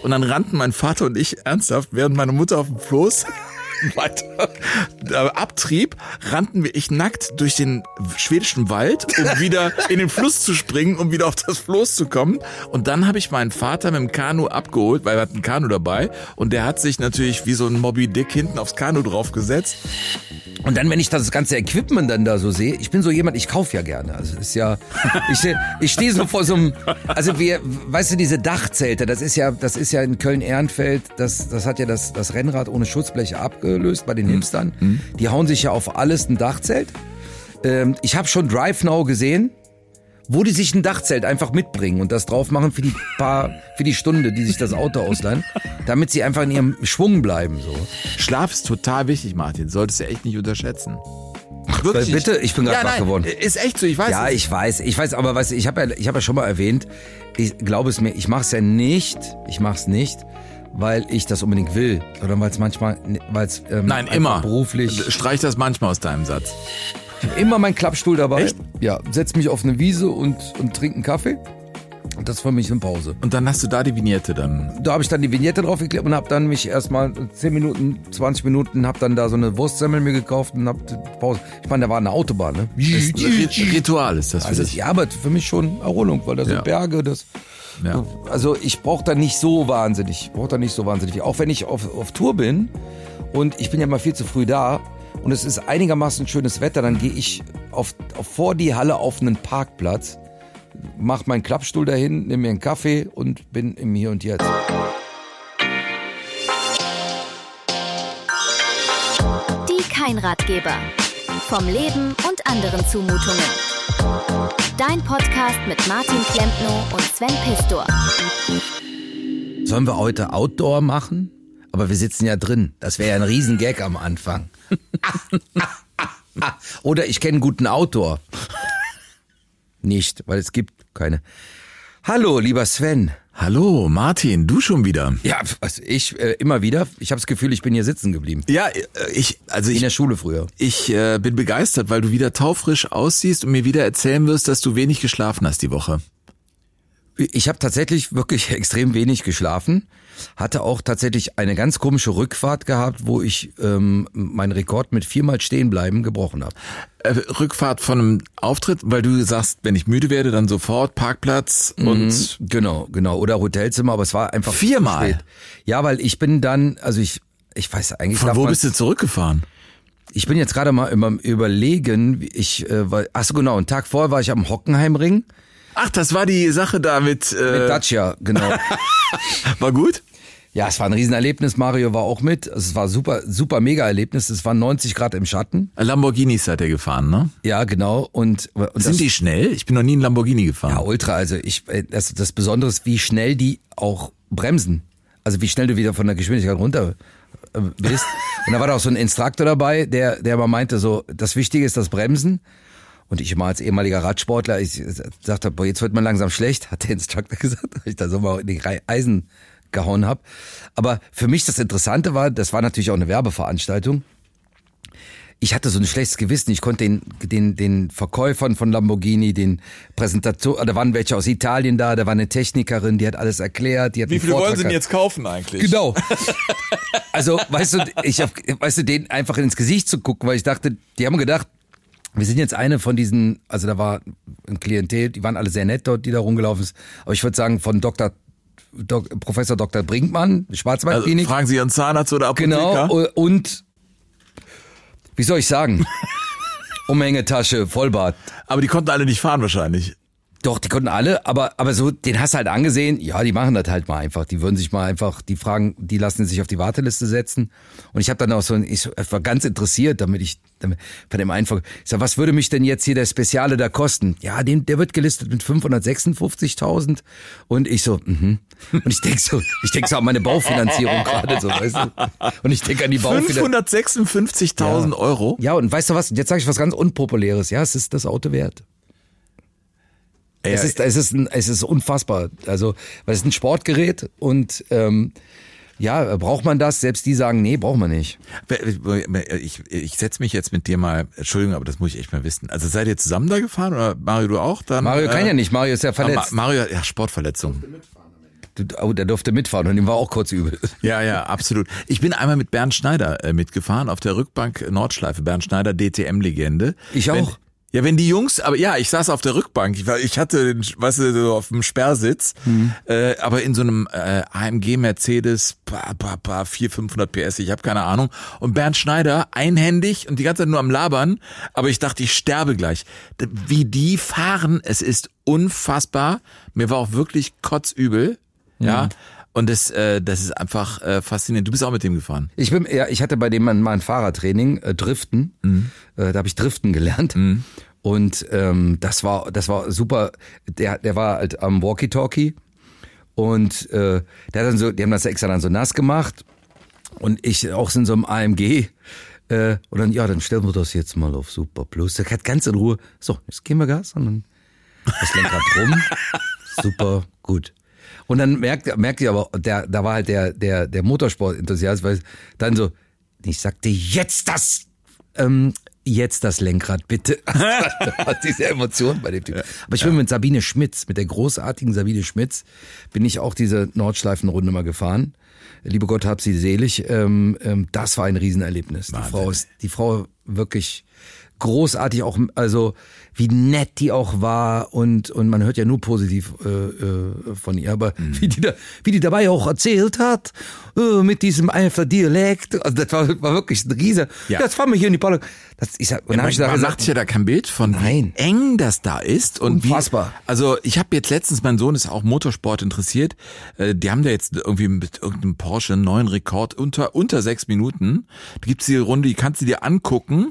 Und dann rannten mein Vater und ich ernsthaft, während meine Mutter auf dem Floß weiter abtrieb, rannten ich nackt durch den schwedischen Wald, um wieder in den Fluss zu springen, um wieder auf das Floß zu kommen. Und dann habe ich meinen Vater mit dem Kanu abgeholt, weil er hat ein Kanu dabei. Und der hat sich natürlich wie so ein Moby Dick hinten aufs Kanu draufgesetzt. Und dann, wenn ich das ganze Equipment dann da so sehe, ich bin so jemand, ich kaufe ja gerne. Also ist ja, ich stehe so vor so einem, also weißt du, diese Dachzelte, das ist ja in Köln-Ehrenfeld, das hat ja das Rennrad ohne Schutzbleche abgelöst bei den Hipstern. Die hauen sich ja auf alles ein Dachzelt. Ich habe schon Drive Now gesehen, wo die sich ein Dachzelt einfach mitbringen und das drauf machen für die Stunde, die sich das Auto ausleihen, damit sie einfach in ihrem Schwung bleiben, so. Schlaf ist total wichtig, Martin. Solltest du echt nicht unterschätzen. Wirklich? Bitte? Ich bin gerade wach geworden. Ist echt so, ich weiß. Ja, ich weiß, aber weißt du, ich habe ja schon mal erwähnt, ich glaube es mir, ich mach's nicht, weil ich das unbedingt will, sondern weil es manchmal, Nein, immer beruflich. Streich das manchmal aus deinem Satz. Immer mein Klappstuhl dabei. Echt? Ja, setz mich auf eine Wiese und trink einen Kaffee. Und das ist für mich eine Pause. Und dann hast du da die Vignette dann? Da habe ich dann die Vignette draufgeklebt und habe dann mich erstmal 10 Minuten, 20 Minuten, habe dann da so eine Wurstsemmel mir gekauft und habe Pause. Ich meine, da war eine Autobahn, ne? Ritual ist das für dich. Ja, aber für mich schon Erholung, weil da sind Berge, Ja. Also ich brauche da nicht so wahnsinnig viel. Auch wenn ich auf Tour bin und ich bin ja mal viel zu früh da und es ist einigermaßen schönes Wetter, dann gehe ich vor die Halle auf einen Parkplatz, mach meinen Klappstuhl dahin, nehme mir einen Kaffee und bin im Hier und Jetzt. Die Kein-Ratgeber. Vom Leben und anderen Zumutungen. Dein Podcast mit Martin Klempno und Sven Pistor. Sollen wir heute Outdoor machen? Aber wir sitzen ja drin. Das wäre ja ein Riesengag am Anfang. Oder ich kenne einen guten Outdoor. Nicht, weil es gibt keine. Hallo, lieber Sven. Hallo, Martin, du schon wieder? Ja, also ich immer wieder. Ich habe das Gefühl, ich bin hier sitzen geblieben. Ja, In der Schule früher. Ich bin begeistert, weil du wieder taufrisch aussiehst und mir wieder erzählen wirst, dass du wenig geschlafen hast die Woche. Ich habe tatsächlich wirklich extrem wenig geschlafen. Hatte auch tatsächlich eine ganz komische Rückfahrt gehabt, wo ich meinen Rekord mit 4-mal Stehenbleiben gebrochen habe. Rückfahrt von einem Auftritt, weil du sagst, wenn ich müde werde, dann sofort Parkplatz und... Genau. Oder Hotelzimmer, aber es war einfach 4-mal? spät. Ja, weil ich bin dann, also ich weiß eigentlich... Von wo bist du zurückgefahren? Ich bin jetzt gerade mal immer überlegen, achso genau, einen Tag vorher war ich am Hockenheimring. Ach, das war die Sache da mit Dacia, genau. War gut? Ja, es war ein Riesenerlebnis. Mario war auch mit. Es war super mega Erlebnis. Es waren 90 Grad im Schatten. Lamborghinis seid ihr gefahren, ne? Ja, genau. Und sind die schnell? Ich bin noch nie in Lamborghini gefahren. Ja, ultra. Also das Besondere ist, wie schnell die auch bremsen. Also wie schnell du wieder von der Geschwindigkeit runter bist. Und da war da auch so ein Instruktor dabei, der mal meinte so, das Wichtige ist das Bremsen. Und ich mal als ehemaliger Radsportler, ich sagte, boah, jetzt wird man langsam schlecht, hat der Instructor gesagt, dass ich da so mal in die Eisen gehauen habe. Aber für mich das Interessante war, das war natürlich auch eine Werbeveranstaltung. Ich hatte so ein schlechtes Gewissen. Ich konnte den Verkäufern von Lamborghini, den Präsentatoren, da waren welche aus Italien da war eine Technikerin, die hat alles erklärt. Wie viele wollen sie denn jetzt kaufen eigentlich? Genau. Also, weißt du, denen einfach ins Gesicht zu gucken, weil ich dachte, die haben gedacht, wir sind jetzt eine von diesen, also da war ein Klientel, die waren alle sehr nett dort, die da rumgelaufen ist. Aber ich würde sagen, von Professor Dr. Brinkmann, Schwarzwaldklinik. Also fragen Sie Ihren Zahnarzt oder Apotheker? Genau, und, wie soll ich sagen, Umhängetasche, Vollbart. Aber die konnten alle nicht fahren wahrscheinlich. Doch, die konnten alle, aber so, den hast du halt angesehen, ja, die machen das halt mal einfach. Die würden sich mal einfach, die lassen sich auf die Warteliste setzen. Und ich habe dann auch ich war ganz interessiert, damit bei dem einfach, ich sag, was würde mich denn jetzt hier der Speziale da kosten? Ja, der wird gelistet mit 556.000. Und ich so, Und ich denk so an meine Baufinanzierung gerade so, weißt du? Und ich denke an die Baufinanzierung. 556.000 Euro? Ja, und weißt du was? Jetzt sage ich was ganz Unpopuläres. Ja, es ist das Auto wert. Es ist unfassbar. Also, weil es ist ein Sportgerät und braucht man das? Selbst die sagen, nee, braucht man nicht. Ich setze mich jetzt mit dir mal, Entschuldigung, aber das muss ich echt mal wissen. Also seid ihr zusammen da gefahren oder Mario, du auch? Dann, Mario kann ja nicht, Mario ist ja verletzt. Mario, ja, Sportverletzung. Der durfte mitfahren und ihm war auch kurz übel. Ja, absolut. Ich bin einmal mit Bernd Schneider mitgefahren auf der Rückbank Nordschleife. Bernd Schneider, DTM-Legende. Ich auch. Wenn die Jungs, aber ja, ich saß auf der Rückbank, ich hatte, weißt du, so auf dem Sperrsitz, aber in so einem AMG Mercedes, 400-500 PS, ich habe keine Ahnung. Und Bernd Schneider einhändig und die ganze Zeit nur am Labern, aber ich dachte, ich sterbe gleich. Wie die fahren, es ist unfassbar. Mir war auch wirklich kotzübel, ja. Und das ist einfach faszinierend. Du bist auch mit dem gefahren. Ich hatte bei dem mal ein Fahrradtraining, Driften. Da habe ich Driften gelernt. Und das war super. Der war halt am Walkie-Talkie und der hat dann so, die haben das extra dann so nass gemacht und ich auch in so einem AMG. Und dann stellen wir das jetzt mal auf Super Plus. Der hat ganz in Ruhe. So, jetzt geben wir Gas und dann das Lenkrad rum. Super gut. Und dann merkt ihr aber, da war halt der Motorsport-Enthusiast, weil dann so, ich sagte jetzt das Lenkrad bitte. Diese Emotion bei dem Typ. Aber ich bin mit Sabine Schmitz, mit der großartigen Sabine Schmitz, bin ich auch diese Nordschleifenrunde mal gefahren. Liebe Gott hab sie selig. Das war ein Riesenerlebnis. Die Frau wirklich großartig auch, also wie nett die auch war und man hört ja nur positiv von ihr, aber wie die dabei auch erzählt hat, mit diesem einfach Dialekt, also das war wirklich ein Riese. Ja. Jetzt fahren wir hier in die Park. Man macht sich ja da kein Bild von, wie eng das da ist und unfassbar. Also ich habe jetzt letztens, mein Sohn ist auch Motorsport interessiert, die haben da jetzt irgendwie mit irgendeinem Porsche einen neuen Rekord unter 6 Minuten. Da gibt's die Runde, die kannst du dir angucken.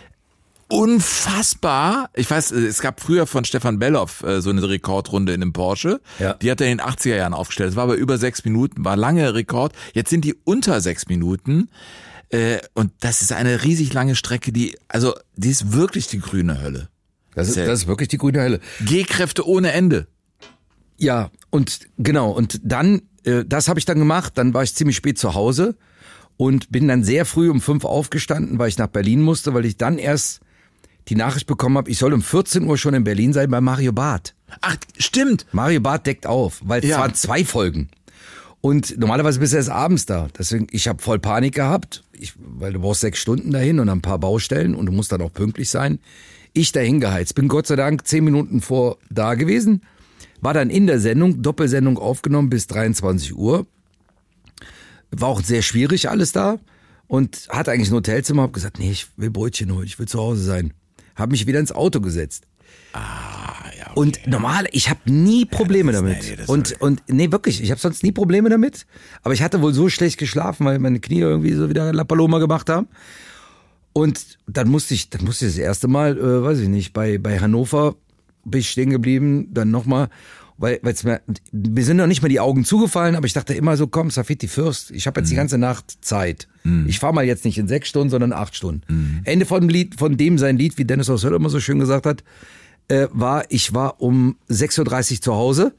Unfassbar. Ich weiß, es gab früher von Stefan Belloff so eine Rekordrunde in einem Porsche. Ja. Die hat er in den 80er Jahren aufgestellt. Das war aber über 6 Minuten, war lange Rekord. Jetzt sind die unter 6 Minuten. Und das ist eine riesig lange Strecke, die ist wirklich die grüne Hölle. Das ist wirklich die grüne Hölle. G-Kräfte ohne Ende. Ja, und genau. Und dann, das habe ich dann gemacht. Dann war ich ziemlich spät zu Hause und bin dann sehr früh um 5 aufgestanden, weil ich nach Berlin musste, weil ich dann erst die Nachricht bekommen habe, ich soll um 14 Uhr schon in Berlin sein bei Mario Barth. Ach, stimmt. Mario Barth deckt auf, weil es waren 2 Folgen. Und normalerweise bist du erst abends da. Deswegen, ich habe voll Panik gehabt, weil du brauchst 6 Stunden dahin und ein paar Baustellen und du musst dann auch pünktlich sein. Ich dahin geheizt, bin Gott sei Dank 10 Minuten vor da gewesen, war dann in der Sendung, Doppelsendung aufgenommen bis 23 Uhr. War auch sehr schwierig alles da und hatte eigentlich ein Hotelzimmer, hab gesagt, nee, ich will Brötchen holen, ich will zu Hause sein. Hab mich wieder ins Auto gesetzt. Ja, okay. Und normal, ich habe nie Probleme damit. Nee, wirklich, ich habe sonst nie Probleme damit. Aber ich hatte wohl so schlecht geschlafen, weil meine Knie irgendwie so wieder La Paloma gemacht haben. Und dann musste ich das erste Mal, weiß ich nicht, bei Hannover bin ich stehen geblieben, dann nochmal, weil mir sind noch nicht mal die Augen zugefallen, aber ich dachte immer so, komm, Safety first, ich habe jetzt die ganze Nacht Zeit. Ich fahre mal jetzt nicht in 6 Stunden, sondern 8 Stunden. Ende von dem sein Lied, wie Dennis Haussel immer so schön gesagt hat, ich war um 6.30 Uhr zu Hause.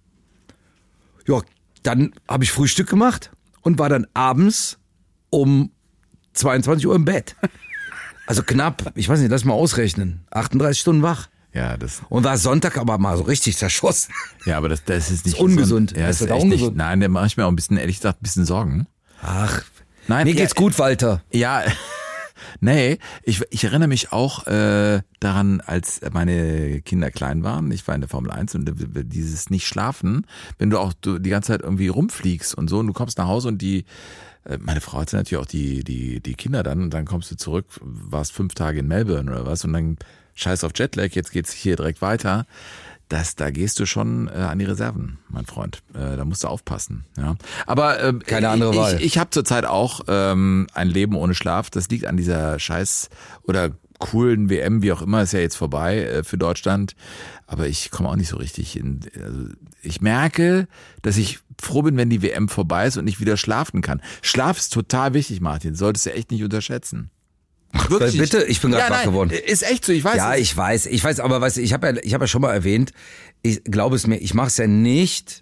Ja, dann habe ich Frühstück gemacht und war dann abends um 22 Uhr im Bett. Also knapp, ich weiß nicht, lass mal ausrechnen, 38 Stunden wach. Ja, und war Sonntag aber mal so richtig zerschossen. Ja, aber das ist nicht ungesund. Ja, das ist echt ungesund. Nicht, nein, da mache ich mir auch ein bisschen, ehrlich gesagt, ein bisschen Sorgen. Ach, nein, mir geht's gut, Walter. Ja, nee, ich erinnere mich auch daran, als meine Kinder klein waren. Ich war in der Formel 1 und dieses nicht schlafen, wenn du die ganze Zeit irgendwie rumfliegst und so und du kommst nach Hause und meine Frau hatte natürlich auch die Kinder dann und dann kommst du zurück, warst 5 Tage in Melbourne oder was und dann scheiß auf Jetlag, jetzt geht's hier direkt weiter. Da gehst du schon an die Reserven, mein Freund. Da musst du aufpassen. Ja. Aber keine andere Wahl. Ich habe zurzeit auch ein Leben ohne Schlaf. Das liegt an dieser scheiß oder coolen WM, wie auch immer, ist ja jetzt vorbei für Deutschland. Aber ich komme auch nicht so richtig also ich merke, dass ich froh bin, wenn die WM vorbei ist und ich wieder schlafen kann. Schlaf ist total wichtig, Martin. Solltest du echt nicht unterschätzen. Wirklich? Bitte, ich bin gerade wach geworden. Ist echt so, ich weiß. Ja, ich weiß, aber weißt du, ich habe ja schon mal erwähnt, ich glaube es mir, ich mach's nicht,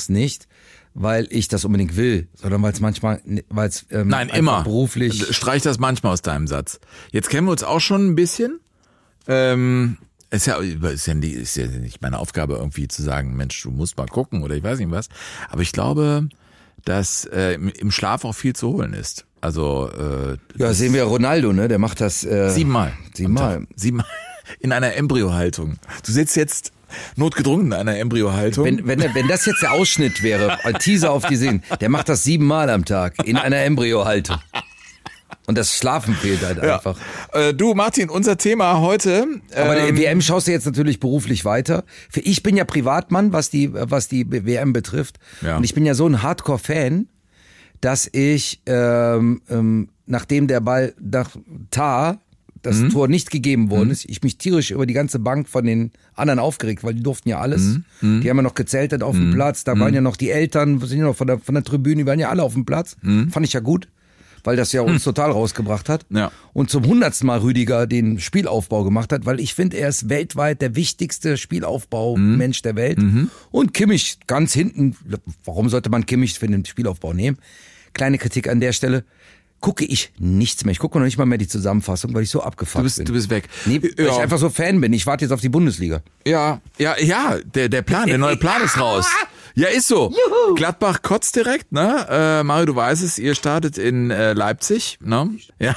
weil ich das unbedingt will, sondern weil es Nein, immer beruflich. Streich das manchmal aus deinem Satz. Jetzt kennen wir uns auch schon ein bisschen. Ist ja nicht meine Aufgabe irgendwie zu sagen, Mensch, du musst mal gucken oder ich weiß nicht was. Aber ich glaube, dass im Schlaf auch viel zu holen ist. Also ja, sehen wir Ronaldo, ne? Der macht das 7-mal. 7-mal. 7-mal in einer Embryohaltung. Du sitzt jetzt notgedrungen in einer Embryohaltung. Wenn das jetzt der Ausschnitt wäre, ein Teaser auf die Sehen, der macht das 7-mal am Tag in einer Embryohaltung. Und das Schlafen fehlt halt einfach. Du, Martin, unser Thema heute. Aber die WM schaust du jetzt natürlich beruflich weiter. Ich bin ja Privatmann, was die WM betrifft. Ja. Und ich bin ja so ein Hardcore-Fan, dass ich, nachdem der Ball nach das Tor nicht gegeben worden ist, ich mich tierisch über die ganze Bank von den anderen aufgeregt, weil die durften ja alles. Die haben ja noch gezeltet auf dem Platz, da waren ja noch die Eltern, sind ja noch von der Tribüne, die waren ja alle auf dem Platz. Fand ich ja gut, weil das ja uns total rausgebracht hat. Ja. Und zum 100. Mal Rüdiger den Spielaufbau gemacht hat, weil ich finde, er ist weltweit der wichtigste Spielaufbau-Mensch der Welt. Und Kimmich ganz hinten, warum sollte man Kimmich für den Spielaufbau nehmen? Kleine Kritik an der Stelle. Gucke ich nichts mehr. Ich gucke noch nicht mal mehr die Zusammenfassung, weil ich so abgefuckt bin. Du bist weg. Nee, weil ich einfach so Fan bin. Ich warte jetzt auf die Bundesliga. Ja, der neue Plan ist raus. Ja, ist so. Juhu. Gladbach kotzt direkt, ne? Mario, du weißt es, ihr startet in Leipzig, ne? Ja.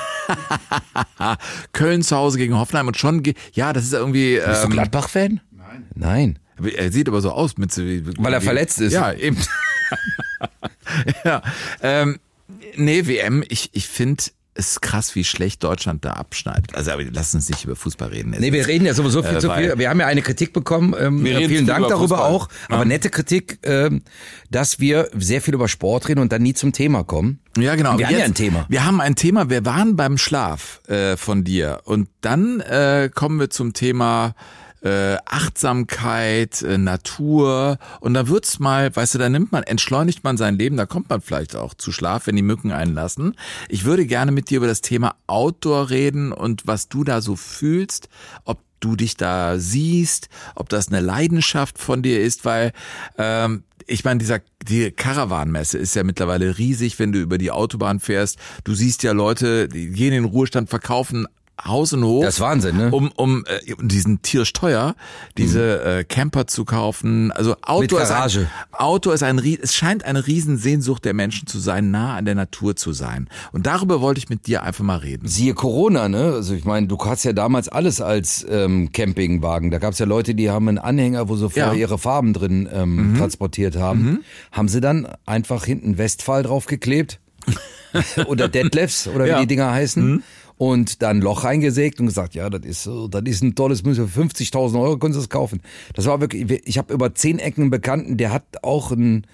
Köln zu Hause gegen Hoffenheim und schon, das ist irgendwie... Bist du Gladbach-Fan? Nein. Er sieht aber so aus. Weil er verletzt ist. Ja, eben. Ja, nee, WM, ich finde es krass, wie schlecht Deutschland da abschneidet. Also, aber lass uns nicht über Fußball reden. Nee, wir reden ja sowieso viel zu viel. Wir haben ja eine Kritik bekommen, vielen Dank darüber Fußball. Auch, aber nette Kritik, dass wir sehr viel über Sport reden und dann nie zum Thema kommen. Ja, genau. Wir haben ja ein Thema. Wir haben ein Thema, wir waren beim Schlaf von dir und dann kommen wir zum Thema Achtsamkeit, Natur und da wird's mal, weißt du, da entschleunigt man sein Leben, da kommt man vielleicht auch zu Schlaf, wenn die Mücken einen lassen. Ich würde gerne mit dir über das Thema Outdoor reden und was du da so fühlst, ob du dich da siehst, ob das eine Leidenschaft von dir ist, weil ich meine, die Caravan-Messe ist ja mittlerweile riesig, wenn du über die Autobahn fährst. Du siehst ja Leute, die gehen in den Ruhestand, verkaufen Haus und Hof. Das ist Wahnsinn, ne? Um diesen tierisch teuer, diese Camper zu kaufen. Also Outdoor es scheint eine Riesensehnsucht der Menschen zu sein, nah an der Natur zu sein. Und darüber wollte ich mit dir einfach mal reden. Siehe Corona, ne? Also ich meine, du hast ja damals alles als Campingwagen. Da gab es ja Leute, die haben einen Anhänger, wo sie vorher ihre Farben drin transportiert haben. Haben sie dann einfach hinten Westphal draufgeklebt? Oder Detlefs, oder wie die Dinger heißen. Und dann ein Loch reingesägt und gesagt, ja, das ist ein tolles, müssen wir 50.000 Euro können Sie das kaufen. Das war wirklich, ich habe über 10 Ecken einen Bekannten, der hat auch ein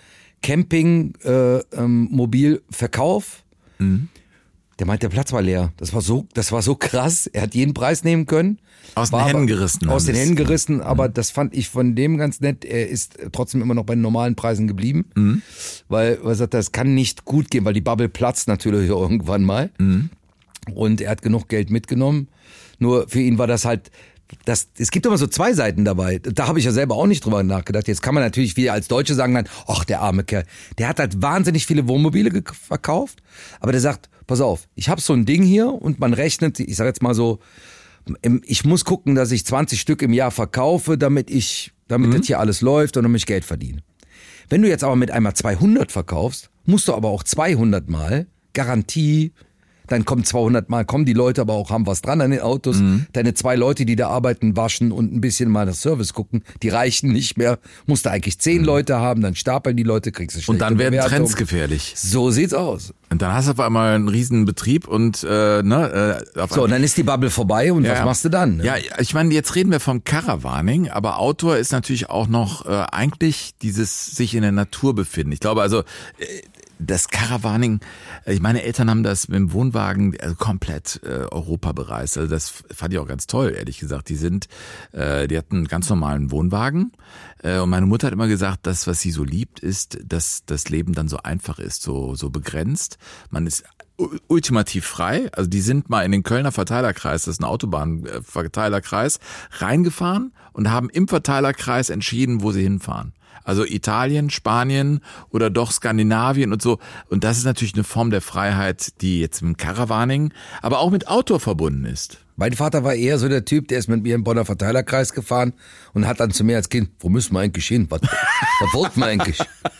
Camping-Mobilverkauf. Der meint, der Platz war leer. Das war so krass. Er hat jeden Preis nehmen können. Aus den Händen gerissen. Aber das fand ich von dem ganz nett. Er ist trotzdem immer noch bei den normalen Preisen geblieben. Weil er sagt, das kann nicht gut gehen, weil die Bubble platzt natürlich irgendwann mal. Und er hat genug Geld mitgenommen. Nur für ihn war das halt, es gibt immer so 2 Seiten dabei. Da habe ich ja selber auch nicht drüber nachgedacht. Jetzt kann man natürlich wieder als Deutsche sagen, ach, der arme Kerl, der hat halt wahnsinnig viele Wohnmobile verkauft. Aber der sagt, pass auf, ich habe so ein Ding hier und man rechnet, ich sage jetzt mal so, ich muss gucken, dass ich 20 Stück im Jahr verkaufe, damit das hier alles läuft und damit ich Geld verdiene. Wenn du jetzt aber mit einmal 200 verkaufst, musst du aber auch 200 Mal Garantie. Dann kommen 200 Mal, die Leute aber auch, haben was dran an den Autos. Deine 2 Leute, die da arbeiten, waschen und ein bisschen mal das Service gucken, die reichen nicht mehr. Musst du eigentlich 10 Leute haben, dann stapeln die Leute, kriegst du schlechte Und dann werden Bewertung. Trends gefährlich. So sieht's aus. Und dann hast du auf einmal einen riesen Betrieb und so, und dann ist die Bubble vorbei und was machst du dann? Ne? Ja, ich meine, jetzt reden wir vom Caravaning, aber Outdoor ist natürlich auch noch eigentlich dieses sich in der Natur befinden. Ich glaube also, das Caravaning, meine Eltern haben das mit dem Wohnwagen komplett Europa bereist. Also das fand ich auch ganz toll, ehrlich gesagt. Die hatten einen ganz normalen Wohnwagen. Und meine Mutter hat immer gesagt, das, was sie so liebt, ist, dass das Leben dann so einfach ist, so begrenzt. Man ist ultimativ frei. Also die sind mal in den Kölner Verteilerkreis, das ist ein Autobahnverteilerkreis, reingefahren und haben im Verteilerkreis entschieden, wo sie hinfahren. Also Italien, Spanien oder doch Skandinavien und so. Und das ist natürlich eine Form der Freiheit, die jetzt mit dem Caravaning, aber auch mit Outdoor verbunden ist. Mein Vater war eher so der Typ, der ist mit mir im Bonner Verteilerkreis gefahren und hat dann zu mir als Kind, wo müssen wir eigentlich hin? Was wollten wir eigentlich?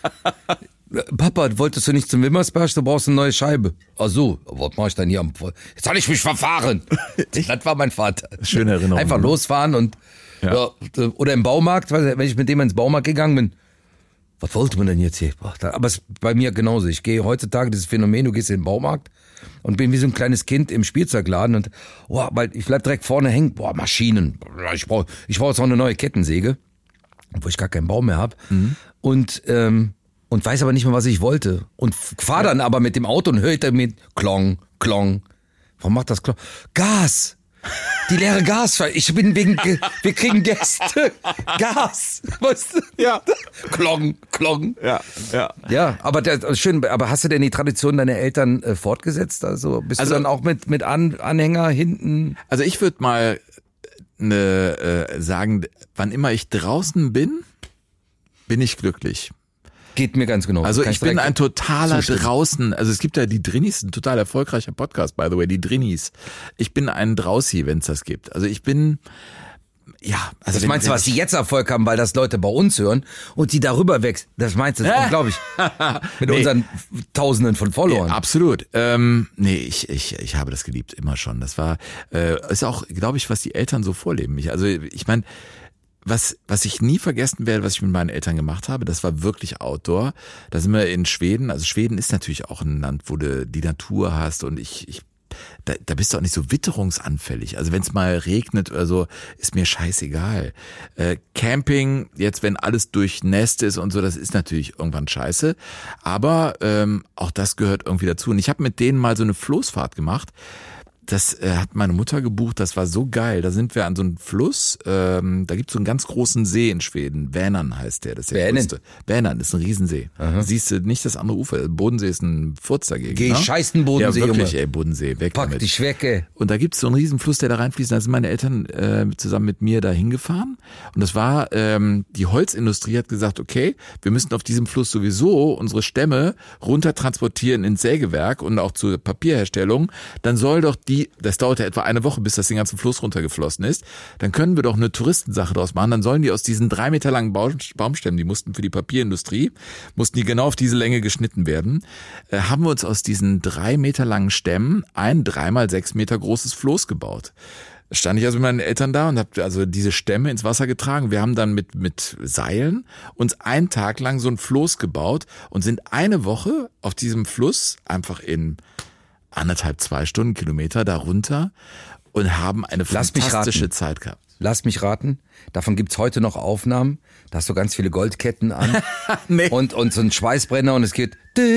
Papa, wolltest du nicht zum Wimmersberg? Du brauchst eine neue Scheibe. Ach so, was mach ich denn hier? Jetzt soll ich mich verfahren. Das war mein Vater. Schöne Erinnerung. Einfach losfahren und ja, oder im Baumarkt, wenn ich mit dem ins Baumarkt gegangen bin. Was wollte man denn jetzt hier? Aber es ist bei mir genauso. Ich gehe heutzutage dieses Phänomen, du gehst in den Baumarkt und bin wie so ein kleines Kind im Spielzeugladen und weil ich bleib direkt vorne hängen. Maschinen. Ich brauche jetzt auch eine neue Kettensäge, wo ich gar keinen Baum mehr habe. Und weiß aber nicht mehr, was ich wollte. Und fahr dann aber mit dem Auto und hört damit Klong, Klong. Warum macht das Klong? Gas! Die leere Gas. Ich bin wir kriegen Gäste. Gas. Weißt du? Ja. Klong, Klong. Ja. Ja, aber schön, aber hast du denn die Tradition deiner Eltern fortgesetzt? Also bist du dann auch mit Anhänger hinten? Also ich würde mal sagen, wann immer ich draußen bin ich glücklich. Geht mir ganz genau. Also ich bin ein totaler draußen, also es gibt ja die Drinnies, ein total erfolgreicher Podcast, by the way, die Drinnies. Ich bin ein Draußi, wenn es das gibt. Also ich bin, ja. Also das meinst du, was die jetzt Erfolg haben, weil das Leute bei uns hören und die darüber wächst? Das meinst du, glaube ich, mit unseren Tausenden von Followern. Absolut. Ich habe das geliebt, immer schon. Das war, ist auch, glaube ich, was die Eltern so vorleben. Ich meine, was ich nie vergessen werde, was ich mit meinen Eltern gemacht habe, das war wirklich Outdoor. Da sind wir in Schweden. Also Schweden ist natürlich auch ein Land, wo du die Natur hast und da bist du auch nicht so witterungsanfällig. Also wenn es mal regnet oder so, ist mir scheißegal. Camping, jetzt wenn alles durchnässt ist und so, das ist natürlich irgendwann scheiße. Aber auch das gehört irgendwie dazu. Und ich habe mit denen mal so eine Floßfahrt gemacht. Das hat meine Mutter gebucht, das war so geil. Da sind wir an so einem Fluss, da gibt's so einen ganz großen See in Schweden. Vänern heißt der, das ist der größte. Vänern ist ein Riesensee. Aha. Siehst du nicht das andere Ufer. Bodensee ist ein Furz dagegen. Geh scheiß den Bodensee, ja, wirklich, Junge. Bodensee, weg Pack damit. dich weg, ey. Und da gibt's so einen riesen Fluss, der da reinfließt. Da sind meine Eltern zusammen mit mir da hingefahren. Und das war, die Holzindustrie hat gesagt, okay, wir müssen auf diesem Fluss sowieso unsere Stämme runter transportieren ins Sägewerk und auch zur Papierherstellung. Dann soll doch das dauerte etwa eine Woche, bis das den ganzen Fluss runtergeflossen ist. Dann können wir doch eine Touristensache draus machen. Dann sollen die aus diesen 3 Meter langen Baumstämmen, die mussten für die Papierindustrie, mussten die genau auf diese Länge geschnitten werden, haben wir uns aus diesen 3 Meter langen Stämmen ein 3x6 Meter großes Floß gebaut. Da stand ich also mit meinen Eltern da und habe also diese Stämme ins Wasser getragen. Wir haben dann mit Seilen uns einen Tag lang so ein Floß gebaut und sind eine Woche auf diesem Fluss einfach in 1,5-2 Stundenkilometer darunter und haben eine fantastische Zeit gehabt. Lass mich raten, davon gibt's heute noch Aufnahmen, da hast du ganz viele Goldketten an nee. und so ein Schweißbrenner und es geht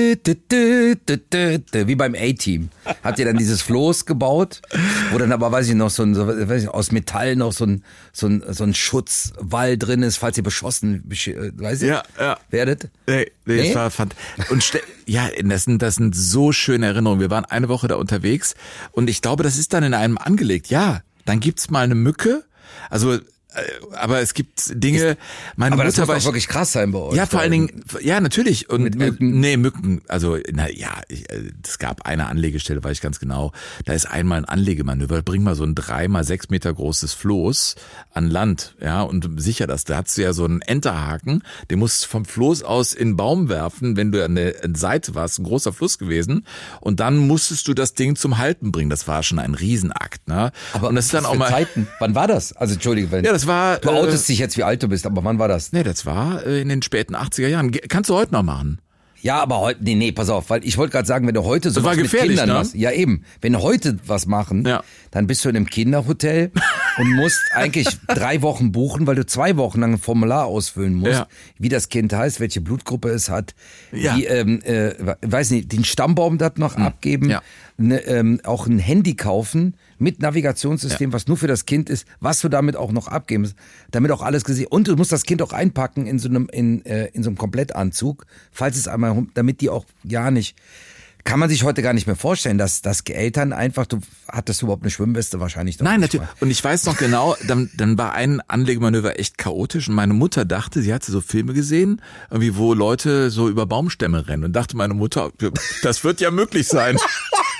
wie beim A-Team. Habt ihr dann dieses Floß gebaut, wo dann aber, weiß ich noch, aus Metall noch so ein Schutzwall drin ist, falls ihr beschossen, werdet? Nee. Das war und das sind so schöne Erinnerungen. Wir waren eine Woche da unterwegs und ich glaube, das ist dann in einem angelegt. Ja, dann gibt's mal eine Mücke. Also, aber es gibt Dinge, meine aber Mutter das muss doch wirklich krass sein bei euch. Ja, vor allen Dingen, ja, natürlich. Und mit Mücken? Mücken, also, es gab eine Anlegestelle, weiß ich ganz genau. Da ist einmal ein Anlegemanöver, bring mal so ein 3x6 Meter großes Floß an Land, ja, und sicher das. Da hast du ja so einen Enterhaken, den musst du vom Floß aus in den Baum werfen, wenn du an der Seite warst, ein großer Fluss gewesen. Und dann musstest du das Ding zum Halten bringen. Das war schon ein Riesenakt, ne? Aber und das ist dann auch mal. Zeiten. Wann war das? Also, Entschuldige, wenn. Ja, das war. Du outest dich jetzt, wie alt du bist, aber wann war das? Nee, das war in den späten 80er Jahren. Kannst du heute noch machen? Ja, aber heute, nee, pass auf, weil ich wollte gerade sagen, wenn du heute so was mit Kindern machst, ja eben, wenn heute was machen, dann bist du in einem Kinderhotel und musst eigentlich 3 Wochen buchen, weil du 2 Wochen lang ein Formular ausfüllen musst, wie das Kind heißt, welche Blutgruppe es hat, wie, weiß nicht, den Stammbaum dort noch abgeben, auch ein Handy kaufen mit Navigationssystem, was nur für das Kind ist, was du damit auch noch abgeben musst, damit auch alles gesehen. Und du musst das Kind auch einpacken in so einem Komplettanzug, falls es einmal, damit die auch nicht. Kann man sich heute gar nicht mehr vorstellen, dass Eltern einfach, hattest du überhaupt eine Schwimmweste wahrscheinlich noch? Nein, natürlich. Und ich weiß noch genau, dann war ein Anlegemanöver echt chaotisch und meine Mutter dachte, sie hatte so Filme gesehen, irgendwie wo Leute so über Baumstämme rennen und dachte meine Mutter, das wird ja möglich sein.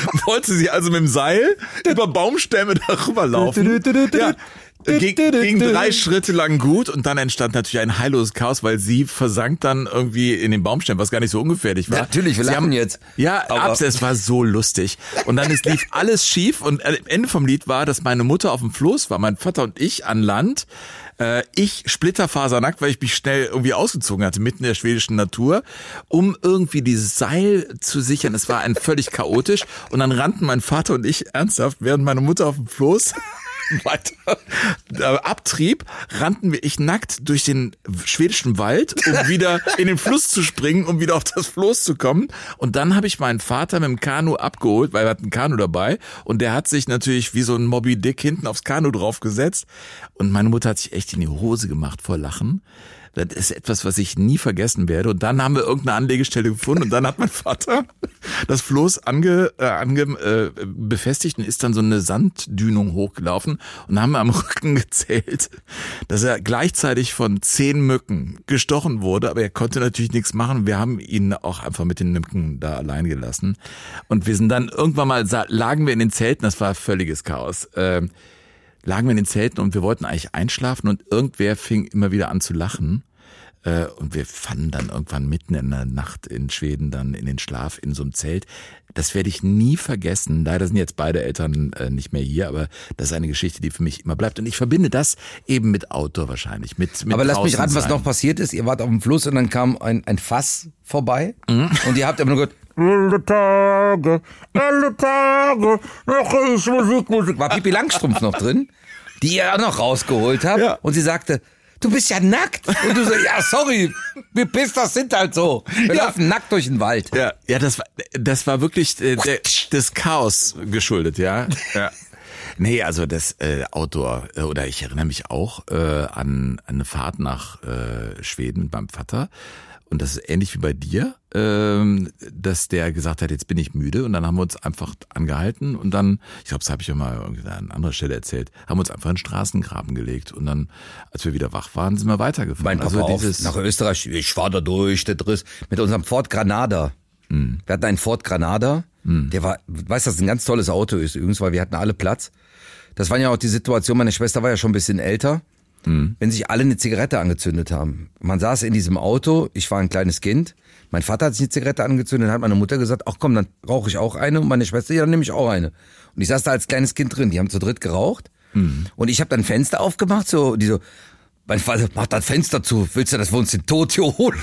wollte sie also mit dem Seil über Baumstämme darüber laufen. Ja. Ging 3 Schritte lang gut und dann entstand natürlich ein heilloses Chaos, weil sie versank dann irgendwie in den Baumstämmen, was gar nicht so ungefährlich war. Natürlich, wir lachen jetzt. Ja, es war so lustig. Und dann lief alles schief und Ende vom Lied war, dass meine Mutter auf dem Floß war, mein Vater und ich an Land. Ich splitterfasernackt, weil ich mich schnell irgendwie ausgezogen hatte, mitten in der schwedischen Natur, um irgendwie dieses Seil zu sichern. Es war völlig chaotisch und dann rannten mein Vater und ich ernsthaft, während meine Mutter auf dem Floß weiter abtrieb, rannten ich nackt durch den schwedischen Wald, um wieder in den Fluss zu springen, um wieder auf das Floß zu kommen. Und dann habe ich meinen Vater mit dem Kanu abgeholt, weil er hat ein Kanu dabei und der hat sich natürlich wie so ein Moby Dick hinten aufs Kanu draufgesetzt und meine Mutter hat sich echt in die Hose gemacht vor Lachen. Das ist etwas, was ich nie vergessen werde. Und dann haben wir irgendeine Anlegestelle gefunden und dann hat mein Vater das Floß befestigt und ist dann so eine Sanddünung hochgelaufen und haben am Rücken gezählt, dass er gleichzeitig von 10 Mücken gestochen wurde, aber er konnte natürlich nichts machen. Wir haben ihn auch einfach mit den Mücken da allein gelassen. Und wir sind dann irgendwann mal, lagen wir in den Zelten, das war völliges Chaos. Lagen wir in den Zelten und wir wollten eigentlich einschlafen und irgendwer fing immer wieder an zu lachen. Und wir fanden dann irgendwann mitten in der Nacht in Schweden dann in den Schlaf in so einem Zelt. Das werde ich nie vergessen. Leider sind jetzt beide Eltern nicht mehr hier, aber das ist eine Geschichte, die für mich immer bleibt. Und ich verbinde das eben mit Outdoor wahrscheinlich. Mit aber lass mich raten, was noch passiert ist. Ihr wart auf dem Fluss und dann kam ein Fass vorbei und ihr habt immer nur gehört, alle Tage, noch ist Musik. War Pippi Langstrumpf noch drin, die ihr auch noch rausgeholt habt. Ja. Und sie sagte, du bist ja nackt. Und du so, ja, sorry, wir Pisters sind halt so. Wir laufen nackt durch den Wald. Ja, das war wirklich des Chaos geschuldet, ja. Nee, also das Outdoor, oder ich erinnere mich auch an eine Fahrt nach Schweden mit meinem Vater. Und das ist ähnlich wie bei dir, dass der gesagt hat, jetzt bin ich müde. Und dann haben wir uns einfach angehalten und dann, ich glaube, das habe ich ja mal an anderer Stelle erzählt, haben uns einfach in den Straßengraben gelegt. Und dann, als wir wieder wach waren, sind wir weitergefahren. Mein Papa auch nach Österreich, ich war da durch, der Driss, mit unserem Ford Granada. Wir hatten einen Ford Granada, der war, weißt du, das ein ganz tolles Auto ist übrigens, weil wir hatten alle Platz. Das war ja auch die Situation, meine Schwester war ja schon ein bisschen älter. Wenn sich alle eine Zigarette angezündet haben. Man saß in diesem Auto, ich war ein kleines Kind, mein Vater hat sich eine Zigarette angezündet, dann hat meine Mutter gesagt, ach komm, dann rauche ich auch eine und meine Schwester, ja, dann nehme ich auch eine. Und ich saß da als kleines Kind drin, die haben zu dritt geraucht und ich habe dann Fenster aufgemacht, mein Vater, mach das Fenster zu, willst du, dass wir uns den Tod hier holen?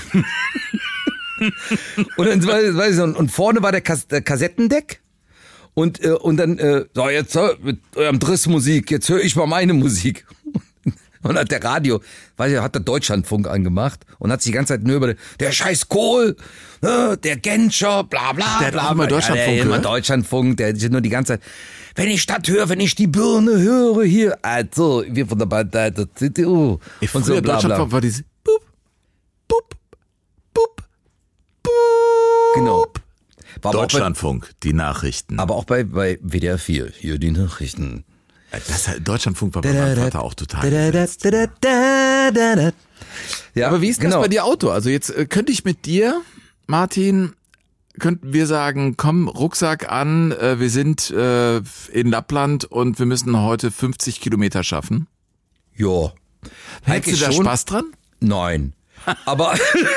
Und dann weiß ich, und vorne war der Kassettendeck. Und dann, so jetzt mit eurem Drissmusik, jetzt höre ich mal meine Musik. Und hat der Radio, hat der Deutschlandfunk angemacht und hat sich die ganze Zeit nur über der scheiß Kohl, der Genscher, bla bla bla. Der hat immer Deutschlandfunk immer Deutschlandfunk, der nur die ganze Zeit, wenn ich das höre, wenn ich die Birne höre hier, also wir von der Partei der CDU. Und so bla bla. War diese Boop, Boop, Boop, Boop. Genau. Deutschlandfunk, die Nachrichten. Aber auch bei WDR 4, hier die Nachrichten. Deutschlandfunk war bei meinem Vater auch total ja, aber wie ist das bei dir Outdoor? Also jetzt könnte ich mit dir, Martin, könnten wir sagen, komm, Rucksack an, wir sind in Lappland und wir müssen heute 50 Kilometer schaffen. Ja. Hättest du da Spaß dran? Nein. Aber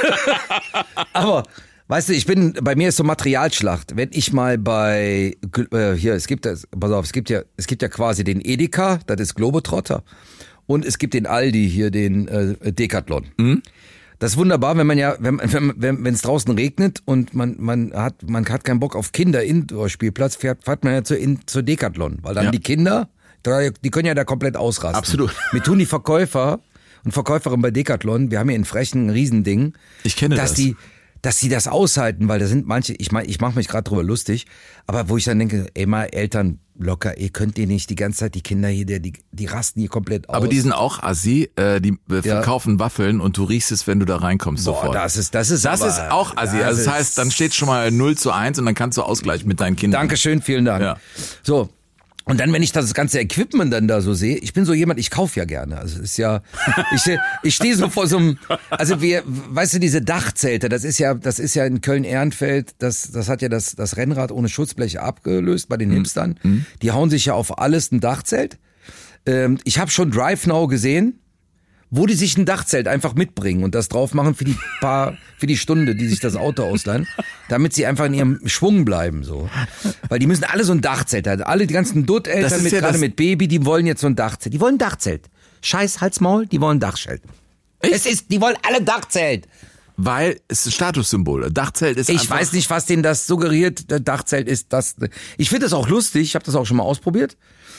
weißt du, bei mir ist so Materialschlacht. Wenn ich mal es gibt ja quasi den Edeka, das ist Globetrotter. Und es gibt den Aldi hier, den Decathlon. Das ist wunderbar, wenn es draußen regnet und man hat keinen Bock auf Kinder-Indoor-Spielplatz, fährt man ja zur Decathlon. Weil dann die Kinder, die können ja da komplett ausrasten. Absolut. Mir tun die Verkäufer und Verkäuferinnen bei Decathlon, wir haben hier in Frechen ein Riesending. Ich kenne das. Dass sie das aushalten, weil da sind manche, ich mache mich gerade drüber lustig, aber wo ich dann denke, ey mal Eltern locker, ihr könnt ihr nicht die ganze Zeit die Kinder hier, die rasten hier komplett aus. Aber die sind auch assi, die verkaufen Waffeln und du riechst es, wenn du da reinkommst. Boah, sofort. Das ist auch assi. Also das heißt, dann steht schon mal 0:1 und dann kannst du ausgleichen mit deinen Kindern. Dankeschön, vielen Dank. Ja. So, Und dann, wenn ich das ganze Equipment dann da so sehe, ich bin so jemand, ich kaufe ja gerne. Also ist ja, ich stehe so vor so einem, also weißt du, diese Dachzelte, das ist ja in Köln-Ehrenfeld, das hat ja das Rennrad ohne Schutzbleche abgelöst bei den Hipstern. Die hauen sich ja auf alles ein Dachzelt. Ich habe schon Drive Now gesehen, wo die sich ein Dachzelt einfach mitbringen und das drauf machen für die Stunde, die sich das Auto ausleihen, damit sie einfach in ihrem Schwung bleiben, so. Weil die müssen alle so ein Dachzelt haben. Alle, die ganzen Dutteltern gerade mit Baby, die wollen jetzt so ein Dachzelt. Die wollen ein Dachzelt. Scheiß Halsmaul, die wollen ein Dachzelt. Die wollen alle Dachzelt. Weil es ist ein Statussymbol. Dachzelt ist Ich weiß nicht, was denen das suggeriert. Dachzelt ist das. Ich finde das auch lustig. Ich habe das auch schon mal ausprobiert.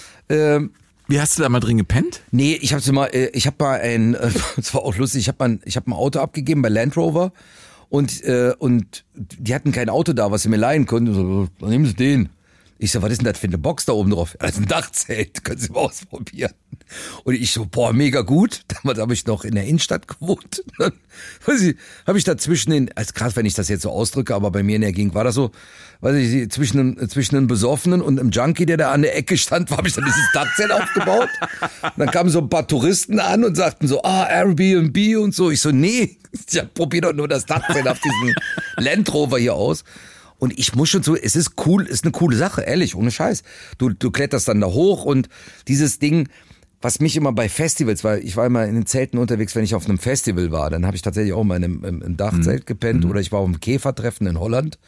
Wie hast du da mal drin gepennt? Nee, ich habe mal das war auch lustig, ich hab ein Auto abgegeben bei Land Rover und die hatten kein Auto da, was sie mir leihen konnten. So, dann nehmen Sie den. Ich so, was ist denn das für eine Box da oben drauf? Das ist ein Dachzelt, können Sie mal ausprobieren. Und ich so, boah, mega gut. Damals habe ich noch in der Innenstadt gewohnt. Dann habe ich da zwischen den, also krass, wenn ich das jetzt so ausdrücke, aber bei mir in der Gegend war das so, weiß ich, zwischen einem Besoffenen und einem Junkie, der da an der Ecke stand, habe ich dann dieses Dachzelt aufgebaut. Und dann kamen so ein paar Touristen an und sagten so, Airbnb und so. Ich so, nee, ich probier doch nur das Dachzelt auf diesen Land Rover hier aus. Und ich muss schon so, es ist cool, ist eine coole Sache, ehrlich, ohne Scheiß. Du kletterst dann da hoch und dieses Ding, was mich immer bei Festivals, weil ich war immer in den Zelten unterwegs, wenn ich auf einem Festival war, dann habe ich tatsächlich auch mal in einem Dachzelt gepennt oder ich war auf einem Käfertreffen in Holland.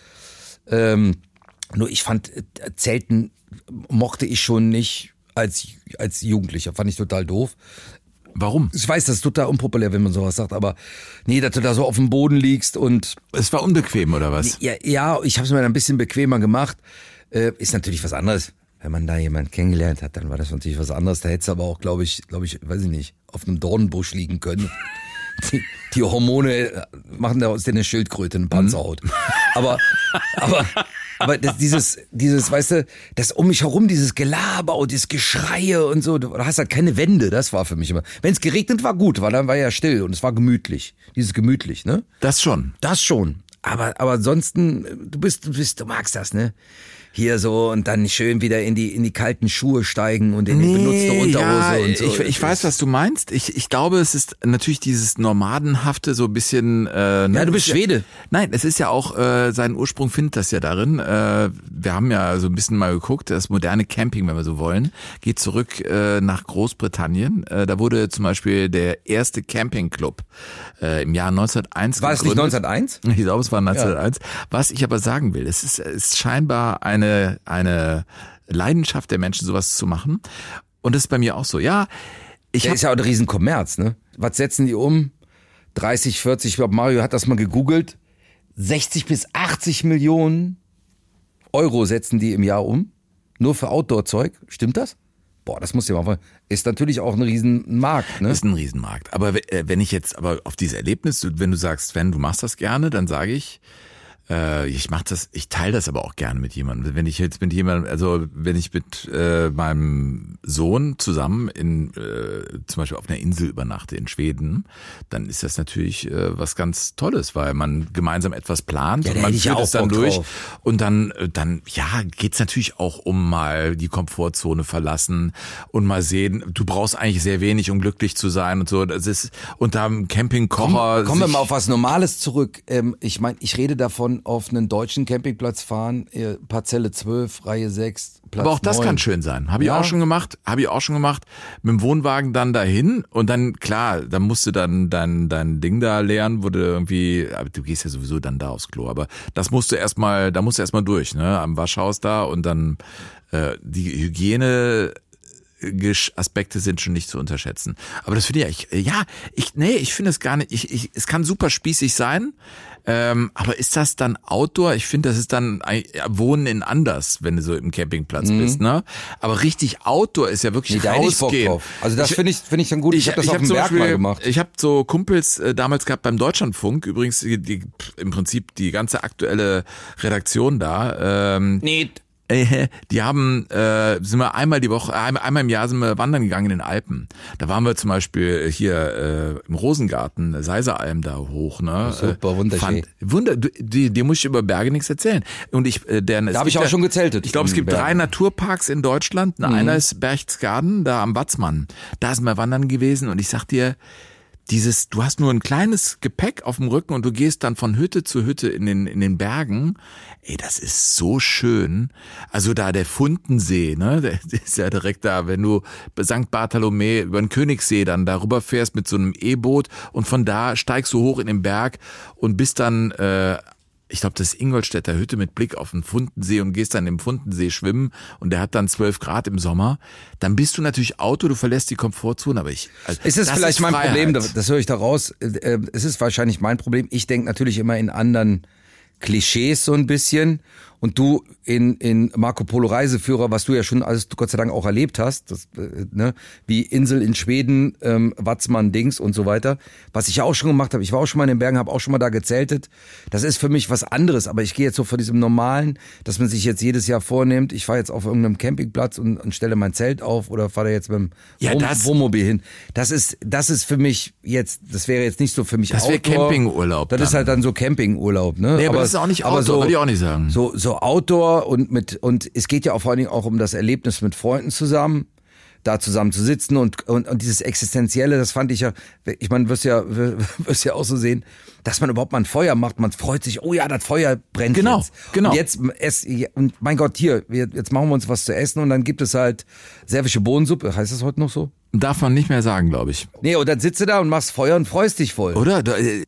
Nur ich fand, Zelten mochte ich schon nicht als Jugendlicher, fand ich total doof. Warum? Ich weiß, das ist total unpopulär, wenn man sowas sagt, aber nee, dass du da so auf dem Boden liegst und... Es war unbequem, oder was? Ja, ich habe es mir ein bisschen bequemer gemacht. Ist natürlich was anderes. Wenn man da jemanden kennengelernt hat, dann war das natürlich was anderes. Da hättest du aber auch, glaube ich, weiß ich nicht, auf einem Dornenbusch liegen können. Die Hormone machen da aus dir eine Schildkröte, eine Panzerhaut. Aber dieses, weißt du, das um mich herum, dieses Gelaber und dieses Geschreie und so, du hast halt keine Wände, das war für mich immer. Wenn es geregnet war, gut, weil dann war ja still und es war gemütlich. Dieses gemütlich, ne? Das schon. Das schon. Aber ansonsten, du magst das, ne? Hier so und dann schön wieder in die kalten Schuhe steigen und in die benutzte Unterhose und so. Ich weiß, was du meinst. Ich glaube, es ist natürlich dieses Nomadenhafte so ein bisschen... ja, du bist Schwede. Nein, es ist ja auch, seinen Ursprung findet das ja darin. Wir haben ja so ein bisschen mal geguckt, das moderne Camping, wenn wir so wollen, geht zurück nach Großbritannien. Da wurde zum Beispiel der erste Campingclub im Jahr 1901 War es nicht 1901? Ich glaube, es war 1901. Ja. Was ich aber sagen will, es ist scheinbar eine Leidenschaft der Menschen, sowas zu machen. Und das ist bei mir auch so. Ja, ist ja auch ein Riesenkommerz, ne? Was setzen die um? 30, 40, ich glaube, Mario hat das mal gegoogelt. 60 bis 80 Millionen Euro setzen die im Jahr um. Nur für Outdoor-Zeug. Stimmt das? Boah, das muss ich mal vorstellen. Ist natürlich auch ein Riesenmarkt, ne? Ist ein Riesenmarkt. Aber wenn ich jetzt aber auf dieses Erlebnis, wenn du sagst, Sven, du machst das gerne, dann sage ich, ich teile das aber auch gerne mit jemandem. Wenn ich jetzt mit jemandem, also wenn ich mit meinem Sohn zusammen zum Beispiel auf einer Insel übernachte in Schweden, dann ist das natürlich was ganz Tolles, weil man gemeinsam etwas plant ja, und man führt es dann durch. Drauf. Und dann ja, geht's natürlich auch um mal die Komfortzone verlassen und mal sehen, du brauchst eigentlich sehr wenig, um glücklich zu sein und so. Das ist unter einem Campingkocher. Kommen wir mal auf was Normales zurück. Ich meine, ich rede davon, auf einen deutschen Campingplatz fahren, Parzelle 12, Reihe 6, Platz Aber auch das 9. kann schön sein. Habe ich auch schon gemacht. Mit dem Wohnwagen dann dahin und dann, klar, dann musst du dann dein Ding da leeren, wo du irgendwie, du gehst ja sowieso dann da aufs Klo, aber da musst du erstmal durch, ne, am Waschhaus da und dann die Hygiene Aspekte sind schon nicht zu unterschätzen. Aber das finde ich finde es gar nicht, es kann super spießig sein, aber ist das dann Outdoor? Ich finde, das ist dann Wohnen in anders, wenn du so im Campingplatz bist, ne? Aber richtig Outdoor ist ja wirklich rausgehen. Also das finde ich dann gut. Ich habe das auf dem Berg mal gemacht. Ich habe so Kumpels damals gehabt beim Deutschlandfunk, übrigens im Prinzip die ganze aktuelle Redaktion da. Die haben, sind wir einmal die Woche, einmal im Jahr sind wir wandern gegangen in den Alpen. Da waren wir zum Beispiel hier im Rosengarten, Seiseralm da hoch, ne? Super, wunderschön. Dir muss ich über Berge nichts erzählen. Und da habe ich auch schon gezeltet. Ich glaube, es gibt 3 Naturparks in Deutschland. Einer ist Berchtesgaden, da am Watzmann. Da sind wir wandern gewesen und ich sag dir, du hast nur ein kleines Gepäck auf dem Rücken und du gehst dann von Hütte zu Hütte in den Bergen. Ey, das ist so schön. Also da der Fundensee, ne, der ist ja direkt da, wenn du St. Bartholomä über den Königssee dann darüber fährst mit so einem E-Boot und von da steigst du hoch in den Berg und bist dann, ich glaube, das ist Ingolstädter Hütte mit Blick auf den Fundensee und gehst dann im Fundensee schwimmen und der hat dann 12 Grad im Sommer. Dann bist du natürlich Auto, du verlässt die Komfortzone, aber ist es vielleicht mein Problem, das höre ich da raus, es ist wahrscheinlich mein Problem. Ich denke natürlich immer in anderen Klischees so ein bisschen und du in Marco Polo Reiseführer, was du ja schon alles Gott sei Dank auch erlebt hast, das, ne, wie Insel in Schweden, Watzmann Dings und so weiter, was ich ja auch schon gemacht habe. Ich war auch schon mal in den Bergen, habe auch schon mal da gezeltet. Das ist für mich was anderes, aber ich gehe jetzt so von diesem Normalen, dass man sich jetzt jedes Jahr vornimmt, ich fahre jetzt auf irgendeinem Campingplatz und stelle mein Zelt auf oder fahre da jetzt mit dem Wohnmobil hin. Das ist für mich jetzt, das wäre jetzt nicht so für mich Das wäre Campingurlaub. Das ist halt dann so Campingurlaub, ne? Nee, aber das ist auch nicht Outdoor, würde ich auch nicht sagen. So Outdoor und es geht ja auch vor allen Dingen auch um das Erlebnis mit Freunden zusammen, da zusammen zu sitzen und dieses Existenzielle, das fand ich ja, ich meine, wirst ja auch so sehen, dass man überhaupt mal ein Feuer macht, man freut sich, oh ja, das Feuer brennt genau, jetzt. Genau. Und mein Gott, jetzt machen wir uns was zu essen und dann gibt es halt serbische Bohnensuppe, heißt das heute noch so? Darf man nicht mehr sagen, glaube ich. Nee, und dann sitzt du da und machst Feuer und freust dich voll. Oder?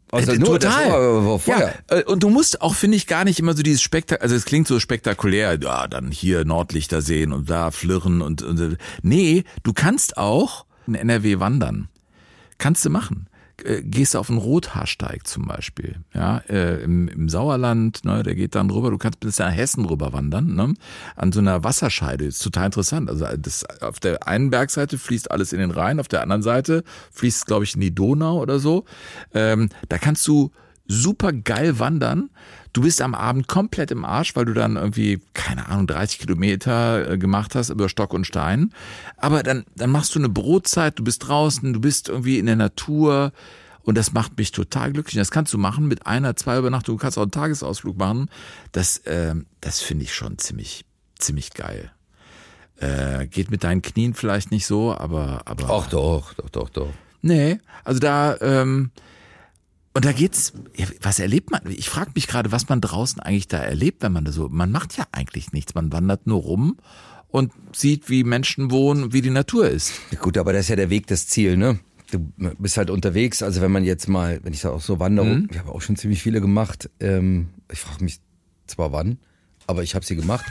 Total. Feuer. Ja, und du musst auch, finde ich, gar nicht immer so dieses also es klingt so spektakulär, ja, dann hier Nordlichter sehen und da flirren und nee, du kannst auch in NRW wandern. Kannst du machen. Gehst auf einen Rothaarsteig zum Beispiel, ja, im Sauerland, ne, der geht dann rüber, du kannst bis nach Hessen rüber wandern, ne, an so einer Wasserscheide, ist total interessant, also auf der einen Bergseite fließt alles in den Rhein, auf der anderen Seite fließt es, glaube ich, in die Donau oder so, da kannst du super geil wandern. Du bist am Abend komplett im Arsch, weil du dann irgendwie, keine Ahnung, 30 Kilometer gemacht hast über Stock und Stein. Aber dann machst du eine Brotzeit, du bist draußen, du bist irgendwie in der Natur und das macht mich total glücklich. Das kannst du machen mit 1, 2 Übernachtungen. Du kannst auch einen Tagesausflug machen. Das finde ich schon ziemlich geil. Geht mit deinen Knien vielleicht nicht so, aber. Ach doch. Nee, also da, und da geht's, was erlebt man? Ich frage mich gerade, was man draußen eigentlich da erlebt, wenn man da so, man macht ja eigentlich nichts, man wandert nur rum und sieht, wie Menschen wohnen, wie die Natur ist. Gut, aber das ist ja der Weg, das Ziel, ne? Du bist halt unterwegs, also wenn man jetzt mal, wenn ich auch so wandere, ich habe auch schon ziemlich viele gemacht, ich frage mich zwar wann, aber ich habe sie gemacht,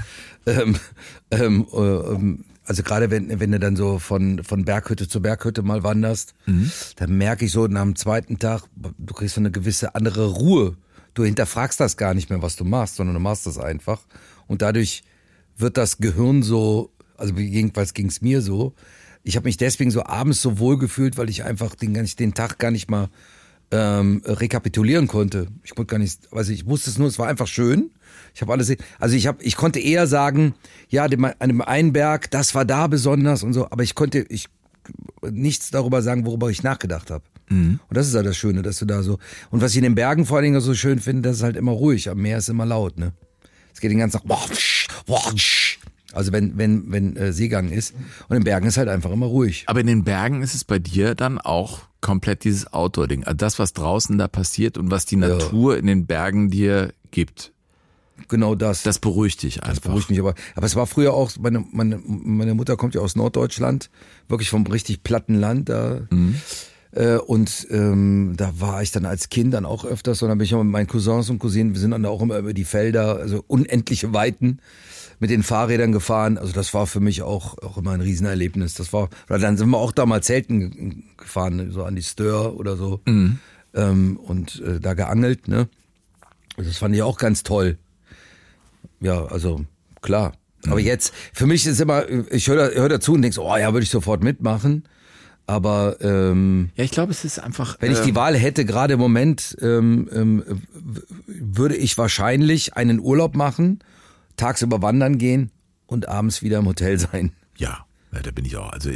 also gerade wenn du dann so von Berghütte zu Berghütte mal wanderst, dann merke ich so nach dem zweiten Tag, du kriegst so eine gewisse andere Ruhe. Du hinterfragst das gar nicht mehr, was du machst, sondern du machst das einfach. Und dadurch wird das Gehirn so, also jedenfalls ging es mir so, ich habe mich deswegen so abends so wohl gefühlt, weil ich einfach den Tag gar nicht mal rekapitulieren konnte. Ich konnte gar nicht, also ich wusste es nur, es war einfach schön. Ich habe alles, also ich konnte eher sagen, ja, an dem einen Berg, das war da besonders und so, aber ich konnte nichts darüber sagen, worüber ich nachgedacht habe. Und das ist halt das Schöne, dass du da so, und was ich in den Bergen vor allen Dingen so schön finde, das ist halt immer ruhig, am Meer ist immer laut, ne? Es geht den ganzen Tag, also wenn Seegang ist, und in den Bergen ist halt einfach immer ruhig. Aber in den Bergen ist es bei dir dann auch komplett dieses Outdoor-Ding, also das, was draußen da passiert und was die Natur in den Bergen dir gibt. Genau das. Das beruhigt dich einfach. Das beruhigt mich aber es war früher auch, meine Mutter kommt ja aus Norddeutschland, wirklich vom richtig platten Land da. Und da war ich dann als Kind dann auch öfters, und dann bin ich auch mit meinen Cousins und Cousinen, wir sind dann auch immer über die Felder, also unendliche Weiten mit den Fahrrädern gefahren. Also das war für mich auch immer ein Riesenerlebnis. Dann sind wir auch da mal Zelten gefahren, so an die Stör oder so, und da geangelt, ne. Das fand ich auch ganz toll. Ja, also klar. Aber jetzt, für mich ist immer, ich höre dazu und denk so, oh ja, würde ich sofort mitmachen. Aber ja, ich glaube, es ist einfach. Wenn ich die Wahl hätte, gerade im Moment, würde ich wahrscheinlich einen Urlaub machen, tagsüber wandern gehen und abends wieder im Hotel sein. Ja, da bin ich auch. Also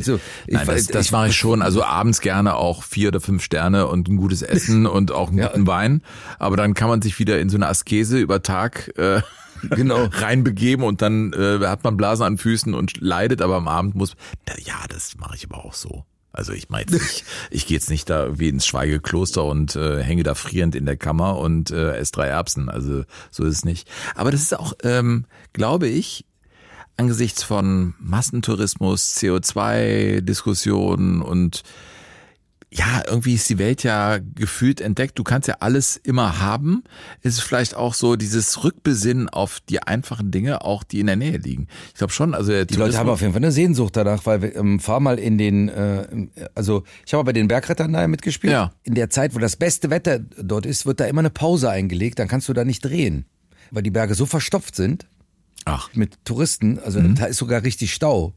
ich das mache ich schon. Also abends gerne auch 4 oder 5 Sterne und ein gutes Essen und auch einen guten Wein. Aber dann kann man sich wieder in so eine Askese über Tag genau reinbegeben und dann hat man Blasen an Füßen und leidet. Aber am Abend das mache ich aber auch so. Also ich meine, ich gehe jetzt nicht da irgendwie ins Schweigekloster und hänge da frierend in der Kammer und esse 3 Erbsen. Also so ist es nicht. Aber das ist auch, glaube ich, angesichts von Massentourismus, CO2-Diskussionen und ja, irgendwie ist die Welt ja gefühlt entdeckt. Du kannst ja alles immer haben. Es ist vielleicht auch so dieses Rückbesinnen auf die einfachen Dinge, auch die in der Nähe liegen. Ich glaube schon, also die Leute haben auf jeden Fall eine Sehnsucht danach, weil fahr mal in den, also ich habe bei den Bergrettern da mitgespielt. Ja. In der Zeit, wo das beste Wetter dort ist, wird da immer eine Pause eingelegt. Dann kannst du da nicht drehen, weil die Berge so verstopft sind. Ach. Mit Touristen, also da ist sogar richtig Stau,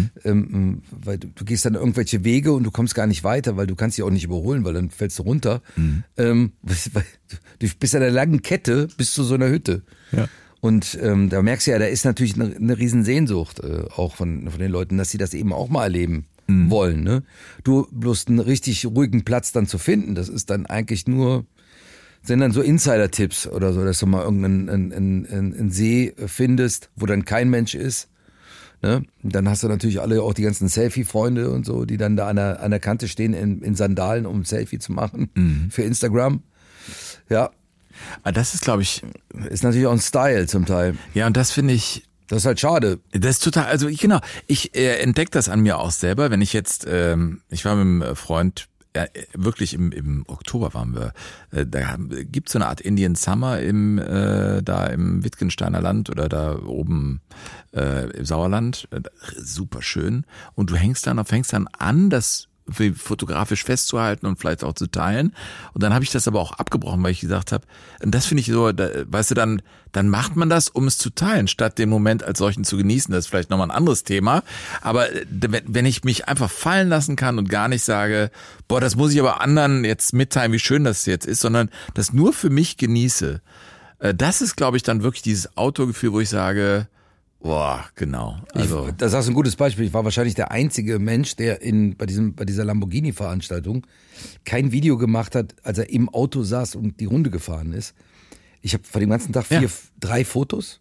weil du gehst dann irgendwelche Wege und du kommst gar nicht weiter, weil du kannst dich auch nicht überholen, weil dann fällst du runter. Du bist an der langen Kette bis zu so einer Hütte. Ja. Und da merkst du ja, da ist natürlich eine riesen Sehnsucht auch von den Leuten, dass sie das eben auch mal erleben wollen. Ne? Du bloß einen richtig ruhigen Platz dann zu finden, das ist dann eigentlich nur... Sind dann so Insider-Tipps oder so, dass du mal irgendeinen See findest, wo dann kein Mensch ist. Ne? Dann hast du natürlich alle auch die ganzen Selfie-Freunde und so, die dann da an der Kante stehen in Sandalen, um ein Selfie zu machen für Instagram. Ja. Aber das ist, glaube ich... Ist natürlich auch ein Style zum Teil. Ja, und das finde ich... Das ist halt schade. Das ist total, also genau, ich entdecke das an mir auch selber, wenn ich jetzt, ich war mit einem Freund, ja, wirklich im Oktober waren wir. Da gibt's so eine Art Indian Summer da im Wittgensteiner Land oder da oben im Sauerland. Super schön. Und du fängst dann an, das fotografisch festzuhalten und vielleicht auch zu teilen. Und dann habe ich das aber auch abgebrochen, weil ich gesagt habe, und das finde ich so, weißt du, dann macht man das, um es zu teilen, statt den Moment als solchen zu genießen. Das ist vielleicht nochmal ein anderes Thema. Aber wenn ich mich einfach fallen lassen kann und gar nicht sage, boah, das muss ich aber anderen jetzt mitteilen, wie schön das jetzt ist, sondern das nur für mich genieße, das ist, glaube ich, dann wirklich dieses Outdoor-Gefühl, wo ich sage, boah, genau. Also Das ist ein gutes Beispiel. Ich war wahrscheinlich der einzige Mensch, der bei dieser Lamborghini-Veranstaltung kein Video gemacht hat, als er im Auto saß und die Runde gefahren ist. Ich habe vor dem ganzen Tag 3 Fotos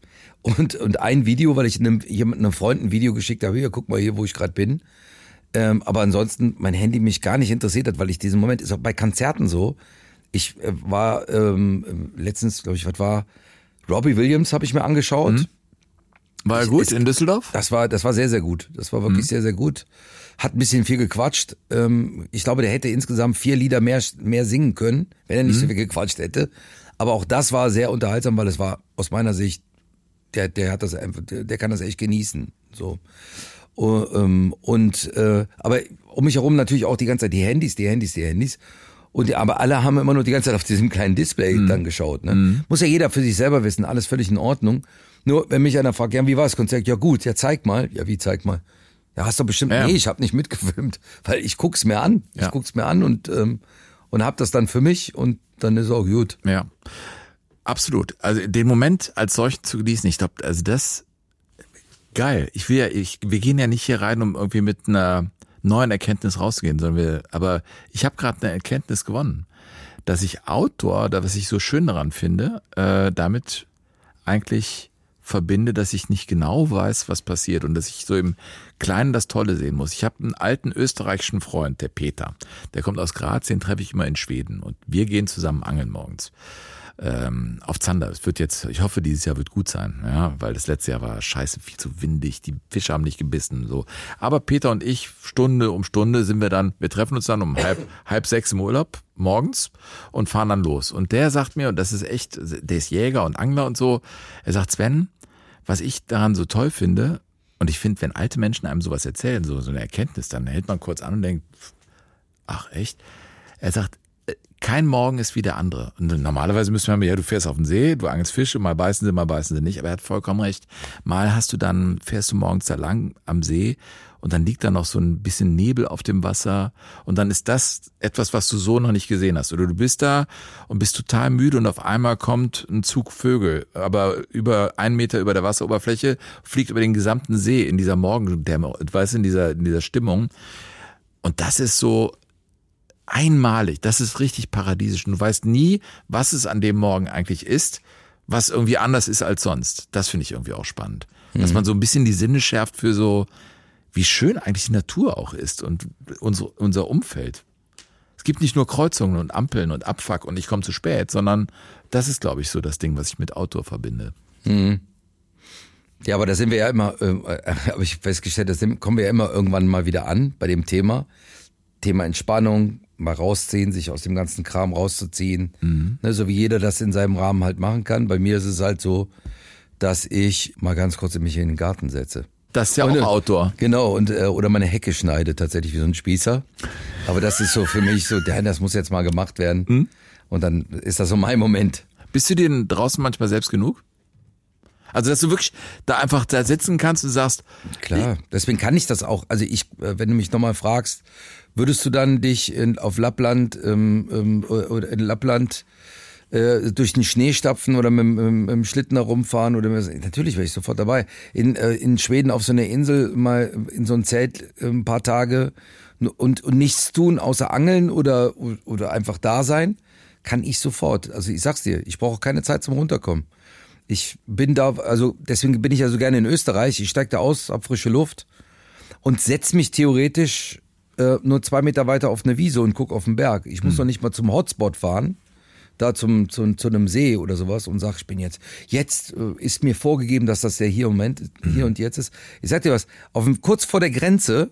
und ein Video, weil ich einem Freund ein Video geschickt habe. Hier, guck mal hier, wo ich gerade bin. Aber ansonsten mein Handy mich gar nicht interessiert hat, weil ich diesen Moment, ist auch bei Konzerten so. Ich war letztens, glaube ich, Robbie Williams habe ich mir angeschaut. War er gut in Düsseldorf? Das war sehr, sehr gut. Das war wirklich sehr, sehr gut. Hat ein bisschen viel gequatscht. Ich glaube, der hätte insgesamt 4 Lieder mehr singen können, wenn er nicht so viel gequatscht hätte. Aber auch das war sehr unterhaltsam, weil es war aus meiner Sicht, der kann das echt genießen. So. Aber um mich herum natürlich auch die ganze Zeit die Handys. Aber alle haben immer nur die ganze Zeit auf diesem kleinen Display dann geschaut. Ne? Muss ja jeder für sich selber wissen, alles völlig in Ordnung. Nur wenn mich einer fragt, ja, wie war das Konzert? Ja gut, ja zeig mal. Ja, wie zeig mal? Ja, hast du bestimmt, nee, ich habe nicht mitgefilmt, weil ich guck's mir an. Ich guck's mir an und hab das dann für mich und dann ist auch gut. Ja, absolut. Also den Moment als solchen zu genießen, ich glaube, also das, geil. Wir gehen ja nicht hier rein, um irgendwie mit einer neuen Erkenntnis rauszugehen, aber ich habe gerade eine Erkenntnis gewonnen, dass ich Outdoor, was ich so schön daran finde, damit eigentlich verbinde, dass ich nicht genau weiß, was passiert und dass ich so im Kleinen das Tolle sehen muss. Ich habe einen alten österreichischen Freund, der Peter, der kommt aus Graz, den treffe ich immer in Schweden und wir gehen zusammen angeln morgens auf Zander. Es wird jetzt, ich hoffe, dieses Jahr wird gut sein, ja, weil das letzte Jahr war scheiße, viel zu windig, die Fische haben nicht gebissen, so. Aber Peter und ich, Stunde um Stunde wir treffen uns dann um halb 6 im Urlaub morgens und fahren dann los. Und der sagt mir, und das ist echt, der ist Jäger und Angler und so, er sagt, Sven, was ich daran so toll finde, und ich finde, wenn alte Menschen einem sowas erzählen, so eine Erkenntnis, dann hält man kurz an und denkt, ach echt? Er sagt, kein Morgen ist wie der andere. Und normalerweise müssen wir, ja, du fährst auf den See, du angelst Fische, mal beißen sie nicht, aber er hat vollkommen recht. Mal fährst du morgens da lang am See und dann liegt da noch so ein bisschen Nebel auf dem Wasser und dann ist das etwas, was du so noch nicht gesehen hast. Oder du bist da und bist total müde und auf einmal kommt ein Zug Vögel, aber über 1 Meter über der Wasseroberfläche, fliegt über den gesamten See in dieser Morgendämmerung, weißt du, in dieser Stimmung. Und das ist so einmalig, das ist richtig paradiesisch. Und du weißt nie, was es an dem Morgen eigentlich ist, was irgendwie anders ist als sonst. Das finde ich irgendwie auch spannend. Dass man so ein bisschen die Sinne schärft für so, wie schön eigentlich die Natur auch ist und unser Umfeld. Es gibt nicht nur Kreuzungen und Ampeln und Abfuck und ich komme zu spät, sondern das ist, glaube ich, so das Ding, was ich mit Outdoor verbinde. Mhm. Ja, aber da sind wir ja immer, habe ich festgestellt, kommen wir ja immer irgendwann mal wieder an bei dem Thema Entspannung, mal rausziehen, sich aus dem ganzen Kram rauszuziehen, ne, so wie jeder das in seinem Rahmen halt machen kann. Bei mir ist es halt so, dass ich mal ganz kurz mich in den Garten setze. Das ist ja auch Outdoor. Genau, und oder meine Hecke schneide, tatsächlich wie so ein Spießer. Aber das ist so für mich so, das muss jetzt mal gemacht werden. Und dann ist das so mein Moment. Bist du dir denn draußen manchmal selbst genug? Also, dass du wirklich da einfach da sitzen kannst und sagst... Klar, deswegen kann ich das auch. Also wenn du mich nochmal fragst, würdest du dann dich auf Lappland oder in Lappland durch den Schnee stapfen oder mit dem Schlitten herumfahren oder natürlich wäre ich sofort dabei. In Schweden auf so einer Insel mal in so ein Zelt ein paar Tage und nichts tun außer angeln oder einfach da sein, kann ich sofort. Also ich sag's dir, ich brauche keine Zeit zum Runterkommen. Ich bin da, also deswegen bin ich ja so gerne in Österreich. Ich steige da aus, hab frische Luft und setz mich theoretisch nur 2 Meter weiter auf eine Wiese und guck auf den Berg. Ich muss noch nicht mal zum Hotspot fahren, da zu einem See oder sowas und sag, ich bin jetzt ist mir vorgegeben, dass das der hier und jetzt ist. Ich sag dir was, kurz vor der Grenze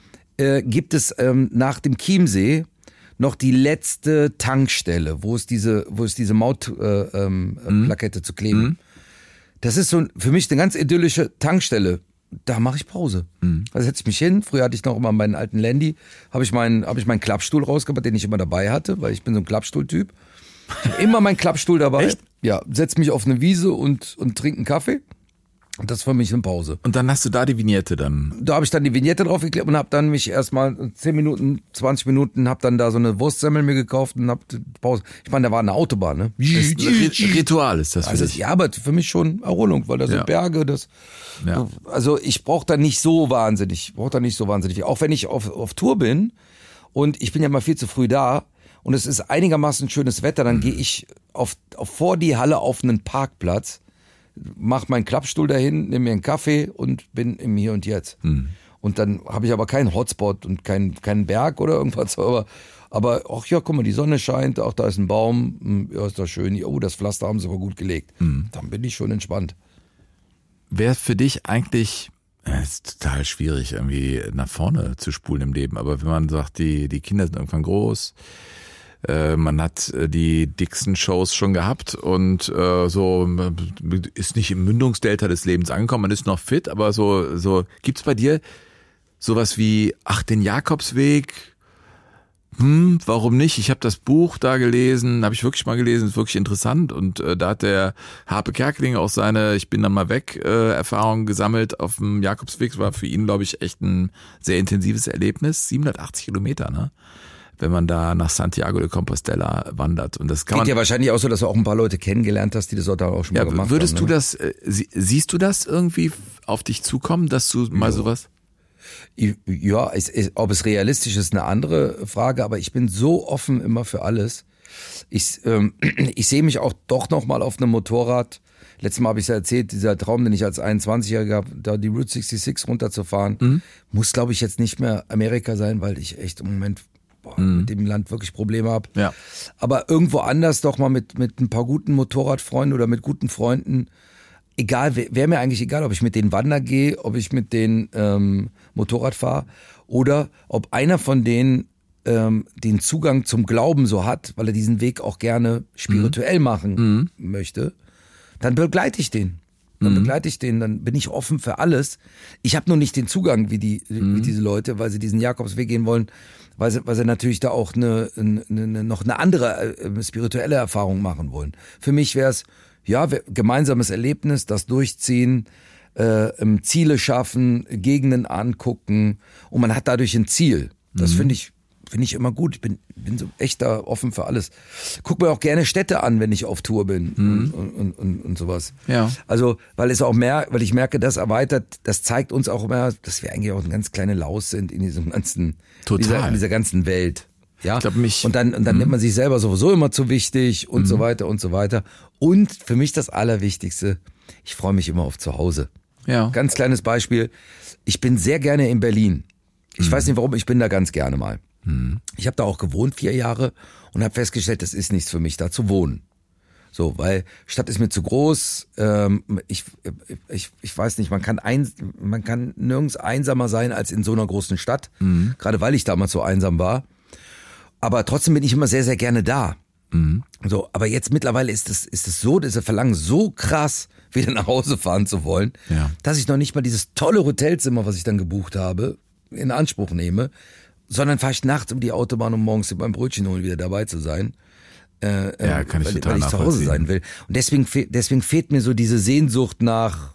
gibt es nach dem Chiemsee noch die letzte Tankstelle, wo es diese Mautplakette zu kleben. Das ist so für mich eine ganz idyllische Tankstelle. Da mache ich Pause. Da setze ich mich hin. Früher hatte ich noch immer meinen alten Landy, habe ich meinen Klappstuhl rausgebracht, den ich immer dabei hatte, weil ich bin so ein Klappstuhltyp. Ich habe immer meinen Klappstuhl dabei. Echt? Ja, setze mich auf eine Wiese und trinke einen Kaffee. Und das ist für mich eine Pause. Und dann hast du da die Vignette dann? Da habe ich dann die Vignette draufgeklebt und habe dann mich erstmal 10 Minuten, 20 Minuten, habe dann da so eine Wurstsemmel mir gekauft und habe Pause. Ich meine, da war eine Autobahn, ne? Ritual ist das für dich. Ja, aber für mich schon Erholung, weil da so Berge, also ich brauche da nicht so wahnsinnig, auch wenn ich auf Tour bin und ich bin ja mal viel zu früh da und es ist einigermaßen schönes Wetter, dann gehe ich vor die Halle auf einen Parkplatz, mach meinen Klappstuhl dahin, nehme mir einen Kaffee und bin im Hier und Jetzt. Und dann habe ich aber keinen Hotspot und keinen Berg oder irgendwas, aber ach ja, guck mal, die Sonne scheint, auch da ist ein Baum, ja, ist doch schön, oh, das Pflaster haben sie aber gut gelegt. Dann bin ich schon entspannt. Wäre für dich eigentlich, ist total schwierig, irgendwie nach vorne zu spulen im Leben, aber wenn man sagt, die Kinder sind irgendwann groß, man hat die dicksten Shows schon gehabt und so ist nicht im Mündungsdelta des Lebens angekommen, man ist noch fit, aber so gibt's bei dir sowas wie, den Jakobsweg, warum nicht? Ich habe das Buch da gelesen, habe ich wirklich mal gelesen, ist wirklich interessant und da hat der Harpe Kerkeling auch seine Ich bin dann mal weg Erfahrungen gesammelt auf dem Jakobsweg. Das war für ihn, glaube ich, echt ein sehr intensives Erlebnis. 780 Kilometer, ne? Wenn man da nach Santiago de Compostela wandert. Und das kann Geht ja wahrscheinlich auch so, dass du auch ein paar Leute kennengelernt hast, die das dort auch schon mal gemacht haben. Würdest du das, siehst du das irgendwie auf dich zukommen, dass du mal sowas... Ja, ob es realistisch ist, eine andere Frage, aber ich bin so offen immer für alles. Ich sehe mich auch doch noch mal auf einem Motorrad. Letztes Mal habe ich es ja erzählt, dieser Traum, den ich als 21-Jähriger habe, da die Route 66 runterzufahren, muss, glaube ich, jetzt nicht mehr Amerika sein, weil ich echt im Moment mit dem Land wirklich Probleme habe. Ja. Aber irgendwo anders doch mal mit ein paar guten Motorradfreunden oder mit guten Freunden, egal, wäre mir eigentlich egal, ob ich mit denen wandern gehe, ob ich mit denen Motorrad fahre oder ob einer von denen den Zugang zum Glauben so hat, weil er diesen Weg auch gerne spirituell machen möchte, dann begleite ich den. dann begleite ich den, dann bin ich offen für alles. Ich habe nur nicht den Zugang wie diese Leute, weil sie diesen Jakobsweg gehen wollen, weil sie natürlich da auch noch eine andere spirituelle Erfahrung machen wollen. Für mich wäre es, gemeinsames Erlebnis, das Durchziehen, Ziele schaffen, Gegenden angucken und man hat dadurch ein Ziel. Das finde ich immer gut. Ich bin so echt da offen für alles. Guck mir auch gerne Städte an, wenn ich auf Tour bin und sowas. Ja. Also, weil ich merke, das erweitert, das zeigt uns auch immer, dass wir eigentlich auch eine ganz kleine Laus sind in diesem ganzen, in dieser ganzen Welt. Ja. Ich glaub, und dann nimmt man sich selber sowieso immer zu wichtig und so weiter und so weiter. Und für mich das Allerwichtigste, ich freue mich immer auf zu Hause. Ja. Ganz kleines Beispiel. Ich bin sehr gerne in Berlin. Ich weiß nicht warum, ich bin da ganz gerne mal. Ich habe da auch gewohnt 4 Jahre und habe festgestellt, das ist nichts für mich, da zu wohnen. So, weil Stadt ist mir zu groß. Ich weiß nicht, man kann nirgends einsamer sein als in so einer großen Stadt. Gerade weil ich damals so einsam war. Aber trotzdem bin ich immer sehr, sehr gerne da. So, aber jetzt mittlerweile ist es so, dieser Verlangen so krass, wieder nach Hause fahren zu wollen, dass ich noch nicht mal dieses tolle Hotelzimmer, was ich dann gebucht habe, in Anspruch nehme, sondern fahre ich nachts um die Autobahn, um morgens beim Brötchen holen wieder dabei zu sein. Kann ich total weil ich zu Hause sein will. Und deswegen fehlt mir so diese Sehnsucht nach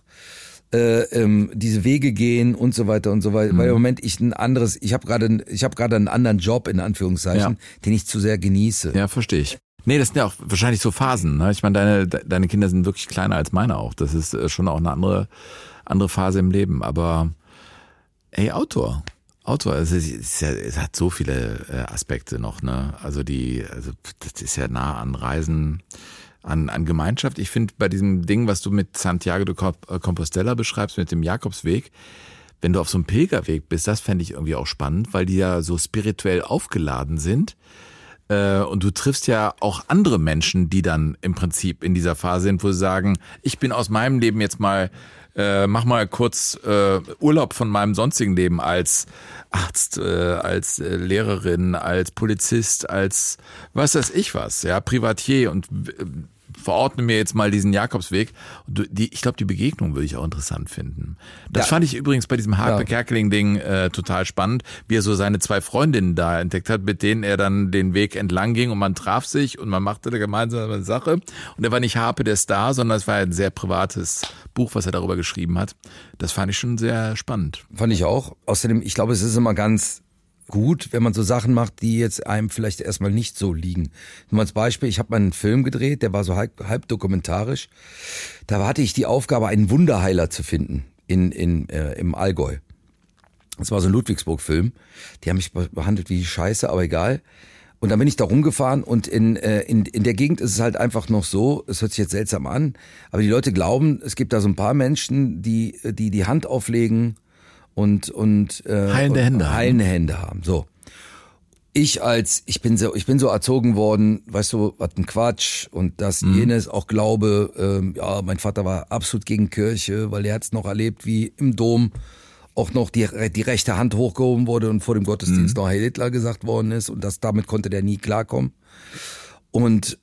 diese Wege gehen und so weiter und so weiter. Weil im Moment ich habe gerade einen anderen Job in Anführungszeichen, den ich zu sehr genieße. Ja, verstehe ich. Nee, das sind ja auch wahrscheinlich so Phasen. Ne? Ich meine, deine Kinder sind wirklich kleiner als meine auch. Das ist schon auch eine andere Phase im Leben. Aber Outdoor, es hat so viele Aspekte noch, ne? Also das ist ja nah an Reisen, an Gemeinschaft. Ich finde bei diesem Ding, was du mit Santiago de Compostela beschreibst, mit dem Jakobsweg, wenn du auf so einem Pilgerweg bist, das fände ich irgendwie auch spannend, weil die ja so spirituell aufgeladen sind. Und du triffst ja auch andere Menschen, die dann im Prinzip in dieser Phase sind, wo sie sagen, ich bin aus meinem Leben jetzt mal, mach mal kurz Urlaub von meinem sonstigen Leben als Arzt, als Lehrerin, als Polizist, als was weiß ich was, ja, Privatier und verordne mir jetzt mal diesen Jakobsweg. Ich glaube, die Begegnung würde ich auch interessant finden. Das fand ich übrigens bei diesem Harpe Kerkeling-Ding total spannend, wie er so seine 2 Freundinnen da entdeckt hat, mit denen er dann den Weg entlang ging und man traf sich und man machte eine gemeinsame Sache. Und er war nicht Harpe der Star, sondern es war ein sehr privates Buch, was er darüber geschrieben hat. Das fand ich schon sehr spannend. Fand ich auch. Außerdem, ich glaube, es ist immer ganz gut, wenn man so Sachen macht, die jetzt einem vielleicht erstmal nicht so liegen. Nur als Beispiel, ich habe mal einen Film gedreht, der war so halb dokumentarisch. Da hatte ich die Aufgabe, einen Wunderheiler zu finden im Allgäu. Das war so ein Ludwigsburg-Film. Die haben mich behandelt wie Scheiße, aber egal. Und dann bin ich da rumgefahren und in der Gegend ist es halt einfach noch so, es hört sich jetzt seltsam an, aber die Leute glauben, es gibt da so ein paar Menschen, die Hand auflegen und heilende Hände haben. So. Ich bin so erzogen worden, weißt du, was ein Quatsch und das jenes auch glaube, mein Vater war absolut gegen Kirche, weil er hat's noch erlebt, wie im Dom auch noch die rechte Hand hochgehoben wurde und vor dem Gottesdienst noch Heil Hitler gesagt worden ist und damit konnte der nie klarkommen. Und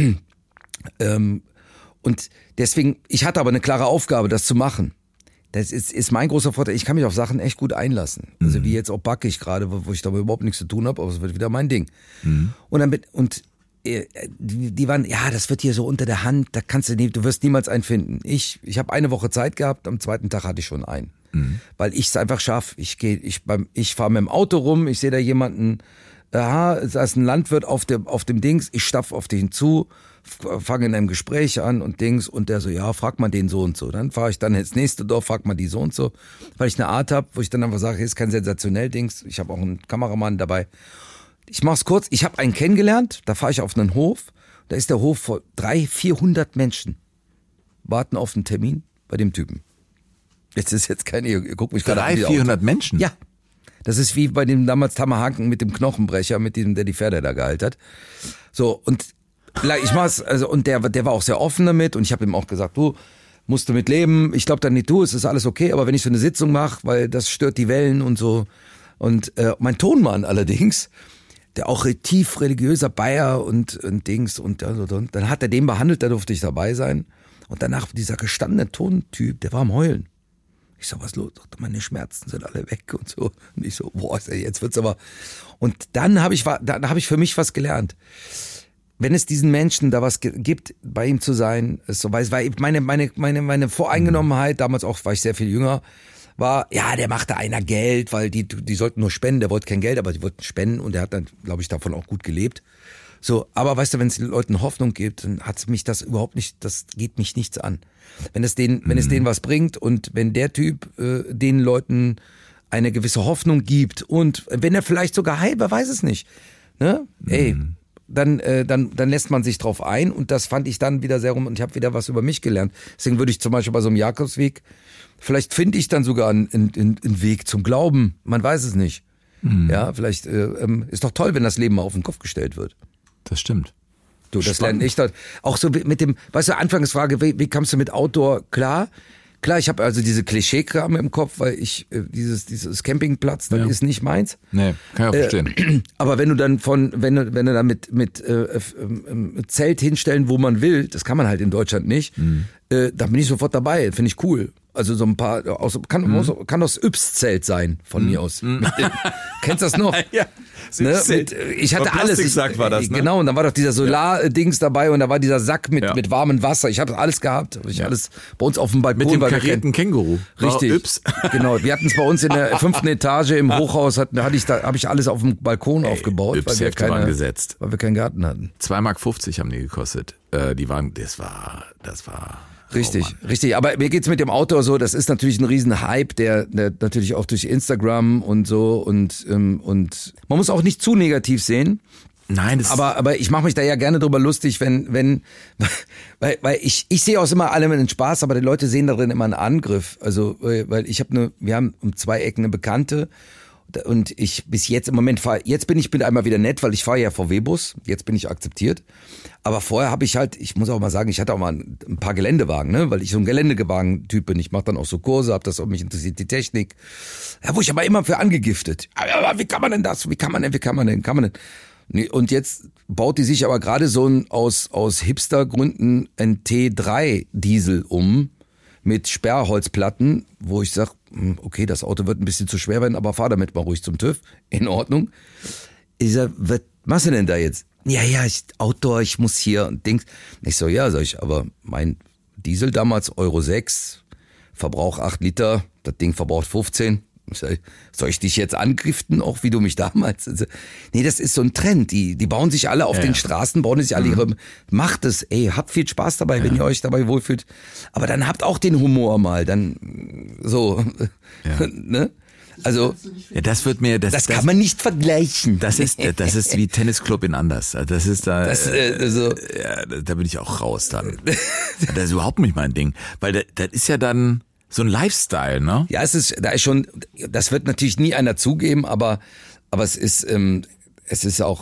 deswegen, ich hatte aber eine klare Aufgabe, das zu machen. Das ist mein großer Vorteil. Ich kann mich auf Sachen echt gut einlassen. Also wie jetzt auch backe ich gerade, wo ich damit überhaupt nichts zu tun habe, aber es wird wieder mein Ding. Und die waren, ja, das wird hier so unter der Hand, da kannst du wirst niemals einen finden. Ich habe eine Woche Zeit gehabt, am 2. Tag hatte ich schon einen. Weil ich es einfach schaffe. Ich fahre mit dem Auto rum, ich sehe da jemanden, da ist ein Landwirt auf dem Dings, ich stapf auf den zu, fange in einem Gespräch an und Dings und der so, ja, frag mal den so und so. Dann fahre ich dann ins nächste Dorf, frag mal die so und so, weil ich eine Art habe, wo ich dann einfach sage, hier ist kein sensationell Dings, ich habe auch einen Kameramann dabei. Ich mach's kurz, ich habe einen kennengelernt, da fahre ich auf einen Hof, da ist der Hof vor 300-400 Menschen, warten auf einen Termin bei dem Typen. Jetzt keine, ihr guckt mich gerade an. 300-400 Menschen? Ja. Das ist wie bei dem damals Tammerhaken mit dem Knochenbrecher, mit diesem, der die Pferde da geheilt hat. So, und ich mach's, also, und der war auch sehr offen damit und ich habe ihm auch gesagt, du musst damit leben, ich glaube dann nicht du, es ist alles okay, aber wenn ich so eine Sitzung mache, weil das stört die Wellen und so. Und mein Tonmann allerdings, der auch tief religiöser Bayer und Dings und dann hat er den behandelt, da durfte ich dabei sein. Und danach dieser gestandene Tontyp, der war am Heulen. Ich so, was los? Meine Schmerzen sind alle weg und so. Und ich so, boah, jetzt wird's aber. Und dann habe ich für mich was gelernt. Wenn es diesen Menschen da was gibt, bei ihm zu sein, ist so, weil meine Voreingenommenheit, damals auch, war ich sehr viel jünger, war, ja, der machte einer Geld, weil die sollten nur spenden, der wollte kein Geld, aber die wollten spenden und der hat dann, glaube ich, davon auch gut gelebt. So, aber weißt du, wenn es den Leuten Hoffnung gibt, dann hat's mich das überhaupt nicht, das geht mich nichts an. Wenn es denen was bringt und wenn der Typ den Leuten eine gewisse Hoffnung gibt und wenn er vielleicht sogar heilt, wer weiß es nicht, ne? Ey, dann lässt man sich drauf ein und das fand ich dann wieder sehr rum und ich habe wieder was über mich gelernt. Deswegen würde ich zum Beispiel bei so einem Jakobsweg, vielleicht finde ich dann sogar einen Weg zum Glauben, man weiß es nicht. Ja, vielleicht ist doch toll, wenn das Leben mal auf den Kopf gestellt wird. Das stimmt. Du, das lerne ich dort. Auch so mit dem, weißt du, Anfangsfrage, wie kamst du mit Outdoor klar? Klar, ich habe also diese Klischeekram im Kopf, weil ich dieses Campingplatz, das ist nicht meins. Nee, kann ich auch verstehen. Aber wenn du dann wenn du dann mit Zelt hinstellen, wo man will, das kann man halt in Deutschland nicht, da bin ich sofort dabei, finde ich cool. Also so ein paar, kann das Yps-Zelt sein, von mir aus. Kennst du das noch? Ja. Ne? Ich hatte alles. War das, ne? Genau, und dann war doch dieser Solar-Dings dabei und da war dieser Sack mit warmem Wasser. Ich habe alles gehabt. Alles bei uns auf dem Balkon. Mit dem karierten Känguru. Richtig. Yps. Genau. Wir hatten es bei uns in der 5. Etage im Hochhaus, habe ich alles auf dem Balkon aufgebaut, Yps waren gesetzt. Weil wir keinen Garten hatten. 2,50 Mark haben die gekostet. Das war. Richtig, richtig. Aber mir geht's mit dem Outdoor so, das ist natürlich ein riesen Hype, der natürlich auch durch Instagram und so und man muss auch nicht zu negativ sehen. Nein, aber ich mache mich da ja gerne drüber lustig, weil ich sehe auch immer alle mit den Spaß, aber die Leute sehen darin immer einen Angriff. Also, weil wir haben um 2 Ecken eine Bekannte und ich bis jetzt im Moment bin einmal wieder nett, weil ich fahre ja VW-Bus, jetzt bin ich akzeptiert. Aber vorher habe ich halt, ich muss auch mal sagen, ich hatte auch mal ein paar Geländewagen, ne, weil ich so ein Geländewagen-Typ bin. Ich mache dann auch so Kurse, mich interessiert die Technik. Ja, wo ich aber immer für angegiftet. Aber wie kann man denn das? Wie kann man denn? Und jetzt baut die sich aber gerade so ein aus Hipster-Gründen ein T3 Diesel mit Sperrholzplatten, wo ich sag, okay, das Auto wird ein bisschen zu schwer werden, aber fahr damit mal ruhig zum TÜV. In Ordnung. Ich sag, was machst du denn da jetzt? Ja, Outdoor, ich muss hier und Dings. Ich so, ja, sag ich, aber mein Diesel damals Euro 6, Verbrauch 8 Liter, das Ding verbraucht 15. Soll ich dich jetzt angiften, auch wie du mich damals? Nee, das ist so ein Trend. Die bauen sich alle auf den Straßen, bauen sich alle ihre, macht es, habt viel Spaß dabei, wenn ihr euch dabei wohlfühlt. Aber dann habt auch den Humor mal, dann so, ne? Also, ja, das kann man nicht vergleichen. Das ist wie Tennisclub in Anders. Das ist da, da bin ich auch raus dann. Das ist überhaupt nicht mein Ding. Weil das ist ja dann so ein Lifestyle, ne? Ja, das wird natürlich nie einer zugeben, aber es ist auch,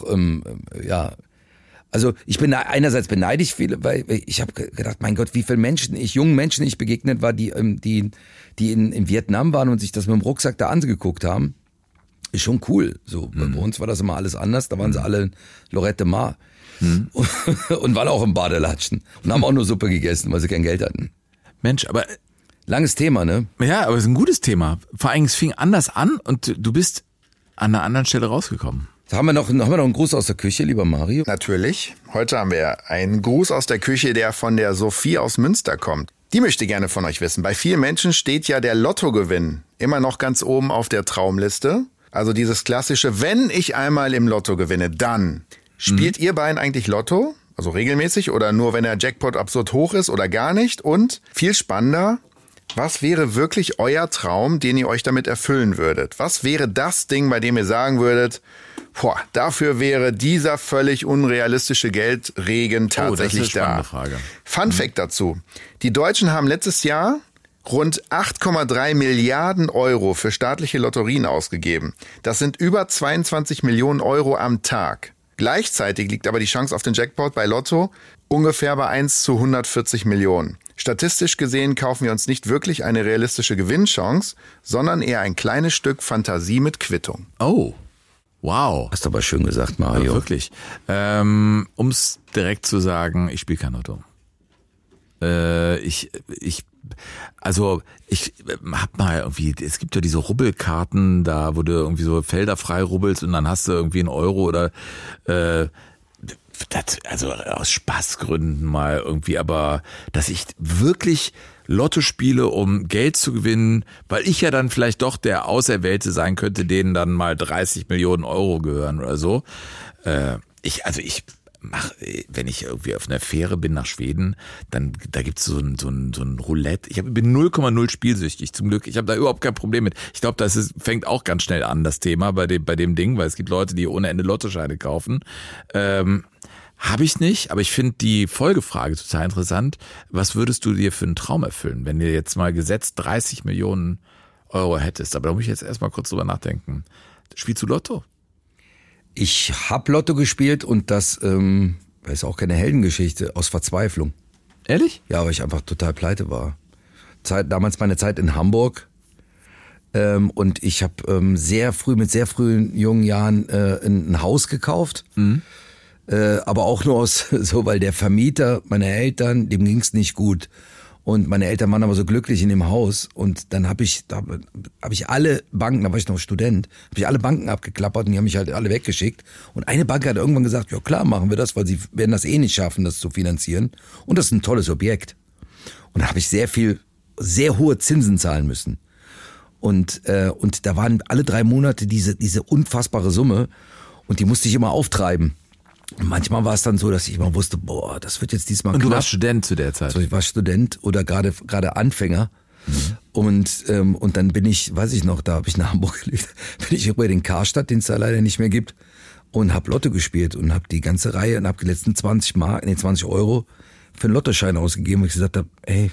also ich bin einerseits beneidig, weil ich habe gedacht, mein Gott, wie viele jungen Menschen ich begegnet war, die in Vietnam waren und sich das mit dem Rucksack da angeguckt haben. Ist schon cool. So, bei uns war das immer alles anders, da waren sie alle Lorette Mar und waren auch im Badelatschen und haben auch nur Suppe gegessen, weil sie kein Geld hatten. Mensch, aber langes Thema, ne? Ja, aber es ist ein gutes Thema. Vor allem, es fing anders an und du bist an einer anderen Stelle rausgekommen. Haben wir noch einen Gruß aus der Küche, lieber Mario? Natürlich. Heute haben wir einen Gruß aus der Küche, der von der Sophie aus Münster kommt. Die möchte gerne von euch wissen. Bei vielen Menschen steht ja der Lottogewinn immer noch ganz oben auf der Traumliste. Also dieses klassische, wenn ich einmal im Lotto gewinne, dann. Spielt ihr beiden eigentlich Lotto? Also regelmäßig oder nur, wenn der Jackpot absurd hoch ist oder gar nicht? Und viel spannender, was wäre wirklich euer Traum, den ihr euch damit erfüllen würdet? Was wäre das Ding, bei dem ihr sagen würdet, dafür wäre dieser völlig unrealistische Geldregen tatsächlich da? Frage. Fun Fact dazu. Die Deutschen haben letztes Jahr rund 8,3 Milliarden Euro für staatliche Lotterien ausgegeben. Das sind über 22 Millionen Euro am Tag. Gleichzeitig liegt aber die Chance auf den Jackpot bei Lotto ungefähr bei 1 zu 140 Millionen. Statistisch gesehen kaufen wir uns nicht wirklich eine realistische Gewinnchance, sondern eher ein kleines Stück Fantasie mit Quittung. Oh, wow. Hast du aber schön gesagt, Mario. Ja, wirklich. Um's direkt zu sagen, ich spiele kein Lotto. Ich hab mal irgendwie, es gibt ja diese Rubbelkarten, da wo du irgendwie so Felder frei rubbelst und dann hast du irgendwie einen Euro oder also aus Spaßgründen mal irgendwie, aber dass ich wirklich Lotto spiele, um Geld zu gewinnen, weil ich ja dann vielleicht doch der Auserwählte sein könnte, denen dann mal 30 Millionen Euro gehören oder so. Ich wenn ich irgendwie auf einer Fähre bin nach Schweden, dann da gibt's so ein Roulette. Ich bin 0,0 spielsüchtig zum Glück. Ich habe da überhaupt kein Problem mit. Ich glaube, fängt auch ganz schnell an, das Thema bei dem Ding, weil es gibt Leute, die ohne Ende Lottoscheine kaufen. Habe ich nicht, aber ich finde die Folgefrage total interessant. Was würdest du dir für einen Traum erfüllen, wenn du jetzt mal gesetzt 30 Millionen Euro hättest? Aber da muss ich jetzt erstmal kurz drüber nachdenken. Spielst du Lotto? Ich habe Lotto gespielt und das ist auch keine Heldengeschichte, aus Verzweiflung. Ehrlich? Ja, weil ich einfach total pleite war. Damals meine Zeit in Hamburg und ich habe mit sehr frühen jungen Jahren ein Haus gekauft. Mhm. Aber auch nur weil der Vermieter meiner Eltern, dem ging's nicht gut. Und meine Eltern waren aber so glücklich in dem Haus und dann habe ich alle Banken, da war ich noch Student, habe ich alle Banken abgeklappert und die haben mich halt alle weggeschickt. Und eine Bank hat irgendwann gesagt, ja klar, machen wir das, weil sie werden das eh nicht schaffen, das zu finanzieren. Und das ist ein tolles Objekt. Und da habe ich sehr hohe Zinsen zahlen müssen. Und da waren alle 3 Monate diese unfassbare Summe und die musste ich immer auftreiben. Und manchmal war es dann so, dass ich immer wusste, boah, das wird jetzt diesmal knapp. Und du warst Student zu der Zeit? Also ich war Student oder gerade Anfänger. Mhm. Und dann bin ich, weiß ich noch, da habe ich nach Hamburg gelebt, bin ich über den Karstadt, den es da leider nicht mehr gibt, und habe Lotto gespielt und habe die ganze Reihe und habe die letzten 20 Euro für einen Lottoschein ausgegeben, wo ich gesagt habe, ey,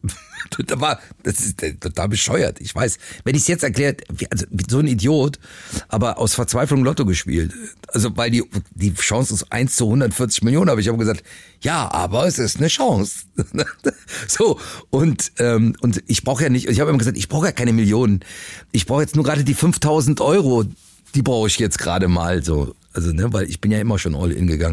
das ist total bescheuert. Ich weiß, wenn ich es jetzt erkläre, also so ein Idiot, aber aus Verzweiflung Lotto gespielt. Also weil die Chance ist 1 zu 140 Millionen, aber ich habe gesagt, ja, aber es ist eine Chance. So, und ich brauche ja nicht, ich habe immer gesagt, ich brauche ja keine Millionen. Ich brauche jetzt nur gerade die 5.000 Euro, die brauche ich jetzt gerade mal so. Also, ne, weil ich bin ja immer schon all in gegangen.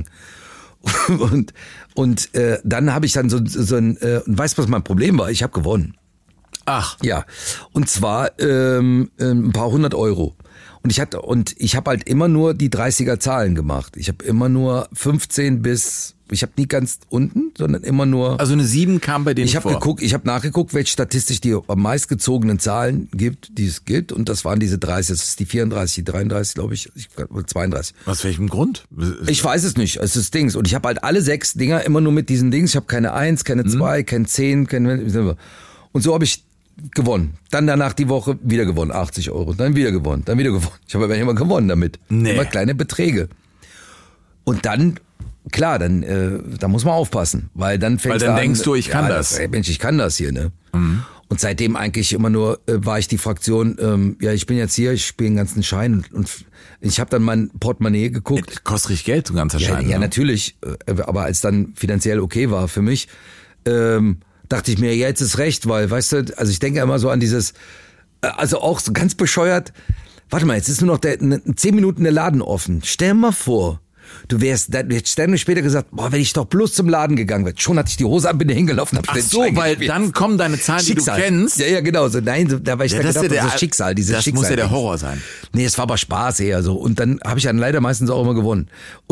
Und dann habe ich dann so ein weißt du, was mein Problem war? Ich habe gewonnen. Ach. Ja. Und zwar ein paar 100 Euro. Und ich habe halt immer nur die 30er Zahlen gemacht. Ich habe immer nur 15 bis, ich habe nie ganz unten, sondern immer nur. Also eine 7 kam bei denen vor. Ich habe nachgeguckt, welche Statistisch die am meistgezogenen Zahlen gibt, die es gibt. Und das waren diese 30, das ist die 34, die 33, glaube ich, 32. Aus welchem Grund? Ich weiß es nicht, es ist Dings. Und ich habe halt alle 6 Dinger immer nur mit diesen Dings. Ich habe keine 1, keine 2, keine 10, keine. Und so habe ich gewonnen. Dann danach die Woche wieder gewonnen, 80 Euro. Dann wieder gewonnen, dann wieder gewonnen. Ich habe aber immer gewonnen damit. Nee. Immer kleine Beträge. Und dann, klar, da muss man aufpassen. Weil dann fängst du an. Weil dann denkst du, ich kann das. Mensch, ich kann das hier, ne? Mhm. Und seitdem eigentlich immer nur war ich die Fraktion, ja, ich bin jetzt hier, ich spiele den ganzen Schein und ich habe dann mein Portemonnaie geguckt. Kostet richtig Geld, so ein ganzer Schein. Ja, natürlich. Aber als dann finanziell okay war für mich, dachte ich mir, ja, jetzt ist recht, weil, weißt du, also ich denke immer so an dieses, also auch so ganz bescheuert, warte mal, jetzt ist nur noch 10 Minuten der Laden offen. Stell mal vor, du hättest dann später gesagt, boah, wenn ich doch bloß zum Laden gegangen wäre. Schon hatte ich die Hose an, bin hingelaufen, hab Ach den so, Schein weil gespielt. dann kommen deine Zahlen, Schicksal. Die du kennst. Ja, genau. So, nein, da war ich Ja, da das gedacht, ist ja das Schicksal, dieses das Schicksal. muss ja der Horror sein. Nee, es war aber Spaß eher so. Und dann habe ich dann leider meistens auch immer gewonnen.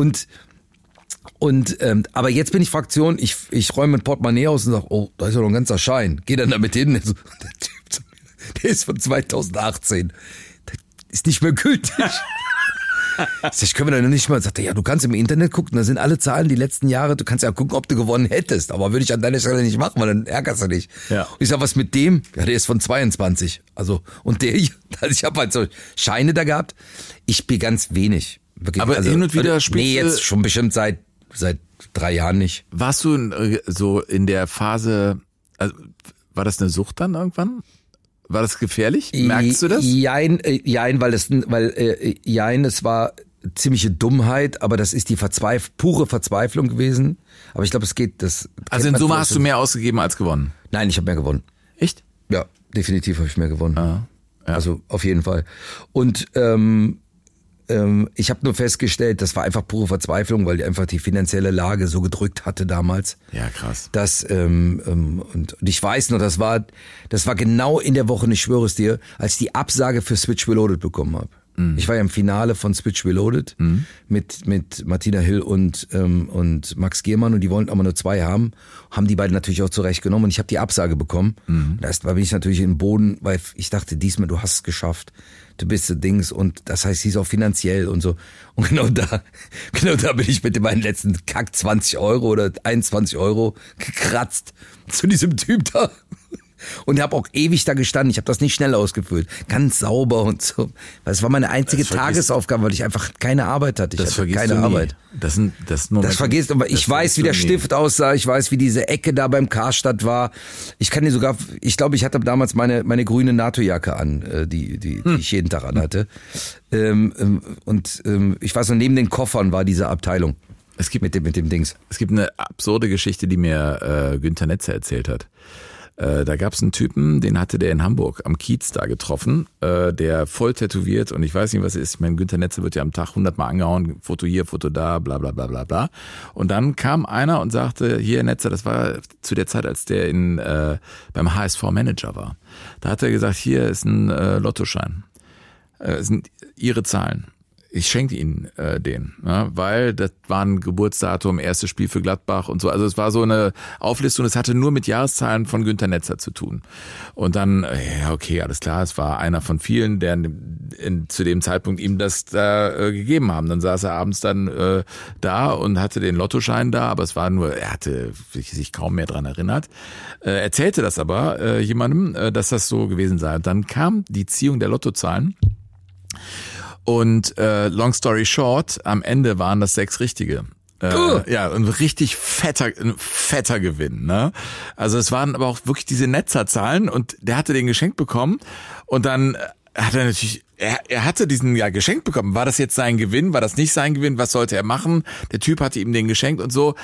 Aber jetzt bin ich Fraktion, ich räume mein Portemonnaie aus und sage, oh, da ist ja noch ein ganzer Schein. Geh dann damit hin. So, der Typ, der ist von 2018. Der ist nicht mehr gültig. Ich können wir dann nicht mal, sagt er, ja, du kannst im Internet gucken, da sind alle Zahlen die letzten Jahre, du kannst ja gucken, ob du gewonnen hättest, aber würde ich an deiner Stelle nicht machen, weil dann ärgerst du dich. Ja. Und ich sag, was mit dem? Ja, der ist von 22. Also, und ich habe halt so Scheine da gehabt. Ich spiele ganz wenig. Wirklich, aber hin und wieder spielst du... Nee, jetzt schon bestimmt seit 3 Jahren nicht. Warst du so in der Phase, also, war das eine Sucht dann irgendwann? War das gefährlich? Merkst du das? Jein, es war ziemliche Dummheit, aber das ist die pure Verzweiflung gewesen. Aber ich glaube, es geht, das. Also in Summe hast du mehr ausgegeben als gewonnen? Nein, ich habe mehr gewonnen. Echt? Ja, definitiv habe ich mehr gewonnen. Ah, ja. Also auf jeden Fall. Und Ich habe nur festgestellt, das war einfach pure Verzweiflung, weil einfach die finanzielle Lage so gedrückt hatte damals. Ja, krass. Dass, und ich weiß noch, das war genau in der Woche, ich schwöre es dir, als ich die Absage für Switch Reloaded bekommen habe. Ich war ja im Finale von Switch Reloaded mit Martina Hill und Max Giermann und die wollten aber nur 2 haben die beiden natürlich auch zurechtgenommen und ich habe die Absage bekommen. Da bin ich natürlich im Boden, weil ich dachte, diesmal, du hast es geschafft. Du bist so Dings und das heißt, hieß auch finanziell und so. Und genau da bin ich mit meinen letzten Kack 20 Euro oder 21 Euro gekratzt zu diesem Typ da. Und habe auch ewig da gestanden. Ich habe das nicht schnell ausgefüllt. Ganz sauber und so. Das war meine einzige Tagesaufgabe, weil ich einfach keine Arbeit hatte. Ich hatte keine Arbeit. Das vergisst du. Aber ich weiß, wie der Stift aussah. Ich weiß, wie diese Ecke da beim Karstadt war. Ich kann dir sogar, ich glaube, ich hatte damals meine grüne NATO-Jacke an, die ich jeden Tag anhatte. Ich weiß noch, neben den Koffern war diese Abteilung. Es gibt mit dem Dings. Es gibt eine absurde Geschichte, die mir Günther Netzer erzählt hat. Da gab's einen Typen, den hatte der in Hamburg am Kiez da getroffen, der voll tätowiert und ich weiß nicht, was es ist. Ich meine, Günther Netzer wird ja am Tag 100-mal angehauen, Foto hier, Foto da, bla bla bla bla bla. Und dann kam einer und sagte, hier Netzer, das war zu der Zeit, als der beim HSV Manager war. Da hat er gesagt, hier ist ein Lottoschein. Sind Ihre Zahlen. Ich schenke Ihnen den, ja, weil das war ein Geburtsdatum, erstes Spiel für Gladbach und so. Also es war so eine Auflistung, es hatte nur mit Jahreszahlen von Günther Netzer zu tun. Und dann, ja okay, alles klar, es war einer von vielen, der zu dem Zeitpunkt ihm das da gegeben haben. Dann saß er abends dann da und hatte den Lottoschein da, aber es war nur, er hatte sich kaum mehr dran erinnert. Erzählte das aber jemandem, dass das so gewesen sei. Und dann kam die Ziehung der Lottozahlen. Und long story short, am Ende waren das 6 richtige. Ja, ein richtig fetter Gewinn, ne? Also es waren aber auch wirklich diese Netzerzahlen und der hatte den geschenkt bekommen und dann hat er natürlich, er hatte diesen ja geschenkt bekommen. War das jetzt sein Gewinn? War das nicht sein Gewinn? Was sollte er machen? Der Typ hatte ihm den geschenkt und so.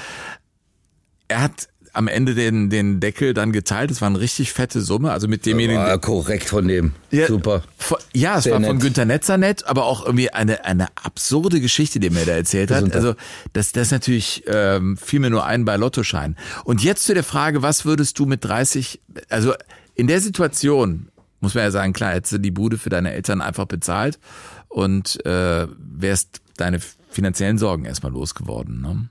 Er hat am Ende den Deckel dann geteilt. Das war eine richtig fette Summe. Also mit demjenigen. Ja, korrekt von dem. Ja, super. Ja, es sehr war nett. von Günther Netzer nett, aber auch irgendwie eine absurde Geschichte, die mir da erzählt hat. Also das natürlich fiel mir nur ein bei Lottoschein. Und jetzt zu der Frage, was würdest du mit 30, also in der Situation, muss man ja sagen, klar, hättest du die Bude für deine Eltern einfach bezahlt und wärst deine finanziellen Sorgen erstmal losgeworden, ne?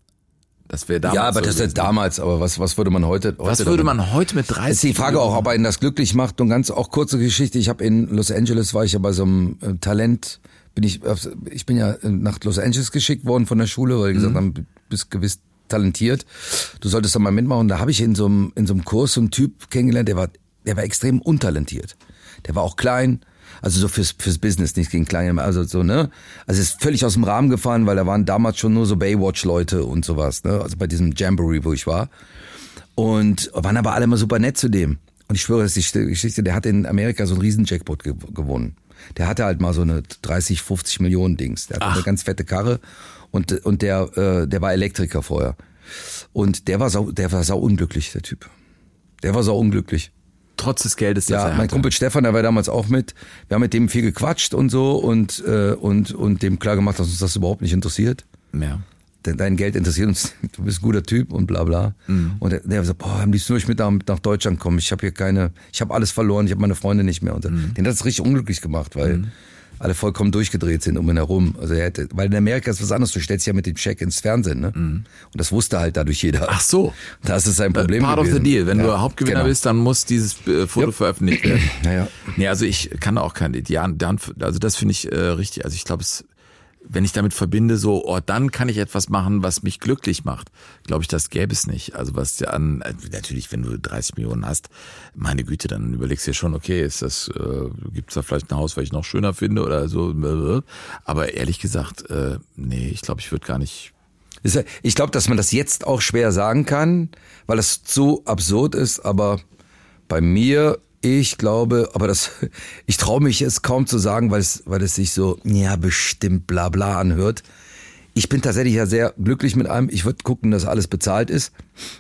Das wäre damals. Ja, aber das ist damals, aber was würde man heute was würde man heute mit 30? Ist die Frage auch, ob einen das glücklich macht und ganz auch kurze Geschichte. Ich habe in Los Angeles, war ich ja bei so einem Talent, ich bin ja nach Los Angeles geschickt worden von der Schule, weil die gesagt haben, du bist gewiss talentiert. Du solltest da mal mitmachen. Und da habe ich in so einem Kurs so einen Typ kennengelernt, der war extrem untalentiert. Der war auch klein. Also so fürs Business, nicht gegen Kleine, also so, ne? Also ist völlig aus dem Rahmen gefahren, weil da waren damals schon nur so Baywatch-Leute und sowas, ne? Also bei diesem Jamboree, wo ich war. Und waren aber alle immer super nett zu dem. Und ich schwöre, das ist die Geschichte, der hat in Amerika so einen Riesen-Jackpot gewonnen. Der hatte halt mal so eine 30, 50 Millionen Dings. Der hatte eine ganz fette Karre und der war Elektriker vorher. Und der war sau unglücklich, der Typ. Der war sau unglücklich. Trotz des Geldes, das er hatte. Ja, mein Kumpel Stefan, der war damals auch mit. Wir haben mit dem viel gequatscht und so und dem klar gemacht, dass uns das überhaupt nicht interessiert. Ja. Denn dein Geld interessiert uns, du bist ein guter Typ und bla bla. Und der sagt, am liebsten würde ich mit nach Deutschland kommen. Ich habe alles verloren, ich habe meine Freunde nicht mehr. Und den hat es richtig unglücklich gemacht, weil alle vollkommen durchgedreht sind um ihn herum. Also weil in Amerika ist was anderes, du stellst ja mit dem Check ins Fernsehen, ne? Und das wusste halt dadurch jeder. Ach so. Das ist sein Problem Part gewesen. of the deal. Wenn du Hauptgewinner bist, dann muss dieses Foto veröffentlicht werden. Naja. Nee, also ich kann auch keine, also das finde ich richtig. Also ich glaube, wenn ich damit verbinde, so, dann kann ich etwas machen, was mich glücklich macht. Glaube ich, das gäbe es nicht. Also was dir natürlich, wenn du 30 Millionen hast, meine Güte, dann überlegst du dir schon, okay, gibt's da vielleicht ein Haus, was ich noch schöner finde oder so. Aber ehrlich gesagt, nee, ich glaube, ich würde gar nicht. Ich glaube, dass man das jetzt auch schwer sagen kann, weil das so absurd ist, aber bei mir, ich glaube, aber ich traue mich es kaum zu sagen, weil es sich so, ja, bestimmt bla bla anhört. Ich bin tatsächlich ja sehr glücklich mit allem. Ich würde gucken, dass alles bezahlt ist.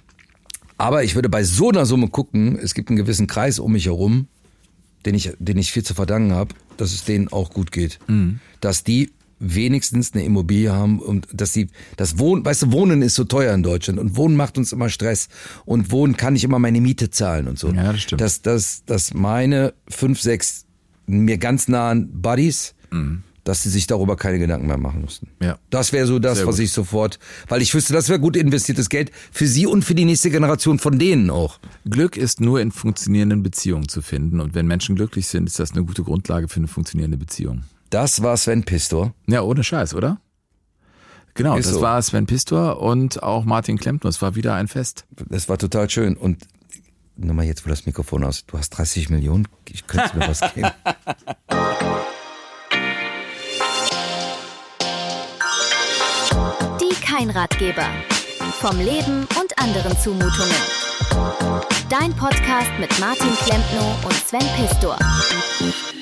Aber ich würde bei so einer Summe gucken, es gibt einen gewissen Kreis um mich herum, den ich viel zu verdanken habe, dass es denen auch gut geht. Dass die wenigstens eine Immobilie haben und dass sie das Wohnen, weißt du, Wohnen ist so teuer in Deutschland und Wohnen macht uns immer Stress und Wohnen kann ich immer meine Miete zahlen und so. Ja, das stimmt. Dass meine 5, 6 mir ganz nahen Buddies, dass sie sich darüber keine Gedanken mehr machen mussten. Ja. Das wäre so das, Sehr was gut. ich sofort, weil ich wüsste, das wäre gut investiertes Geld für sie und für die nächste Generation von denen auch. Glück ist nur in funktionierenden Beziehungen zu finden. Und wenn Menschen glücklich sind, ist das eine gute Grundlage für eine funktionierende Beziehung. Das war Sven Pistor. Ja, ohne Scheiß, oder? Genau, Ist das so. war Sven Pistor und auch Martin Klempner. Es war wieder ein Fest. Das war total schön. Und nimm mal jetzt, wo das Mikrofon aus. Du hast 30 Millionen, ich könnte mir was geben. Die Kein-Ratgeber. Vom Leben und anderen Zumutungen. Dein Podcast mit Martin Klempno und Sven Pistor.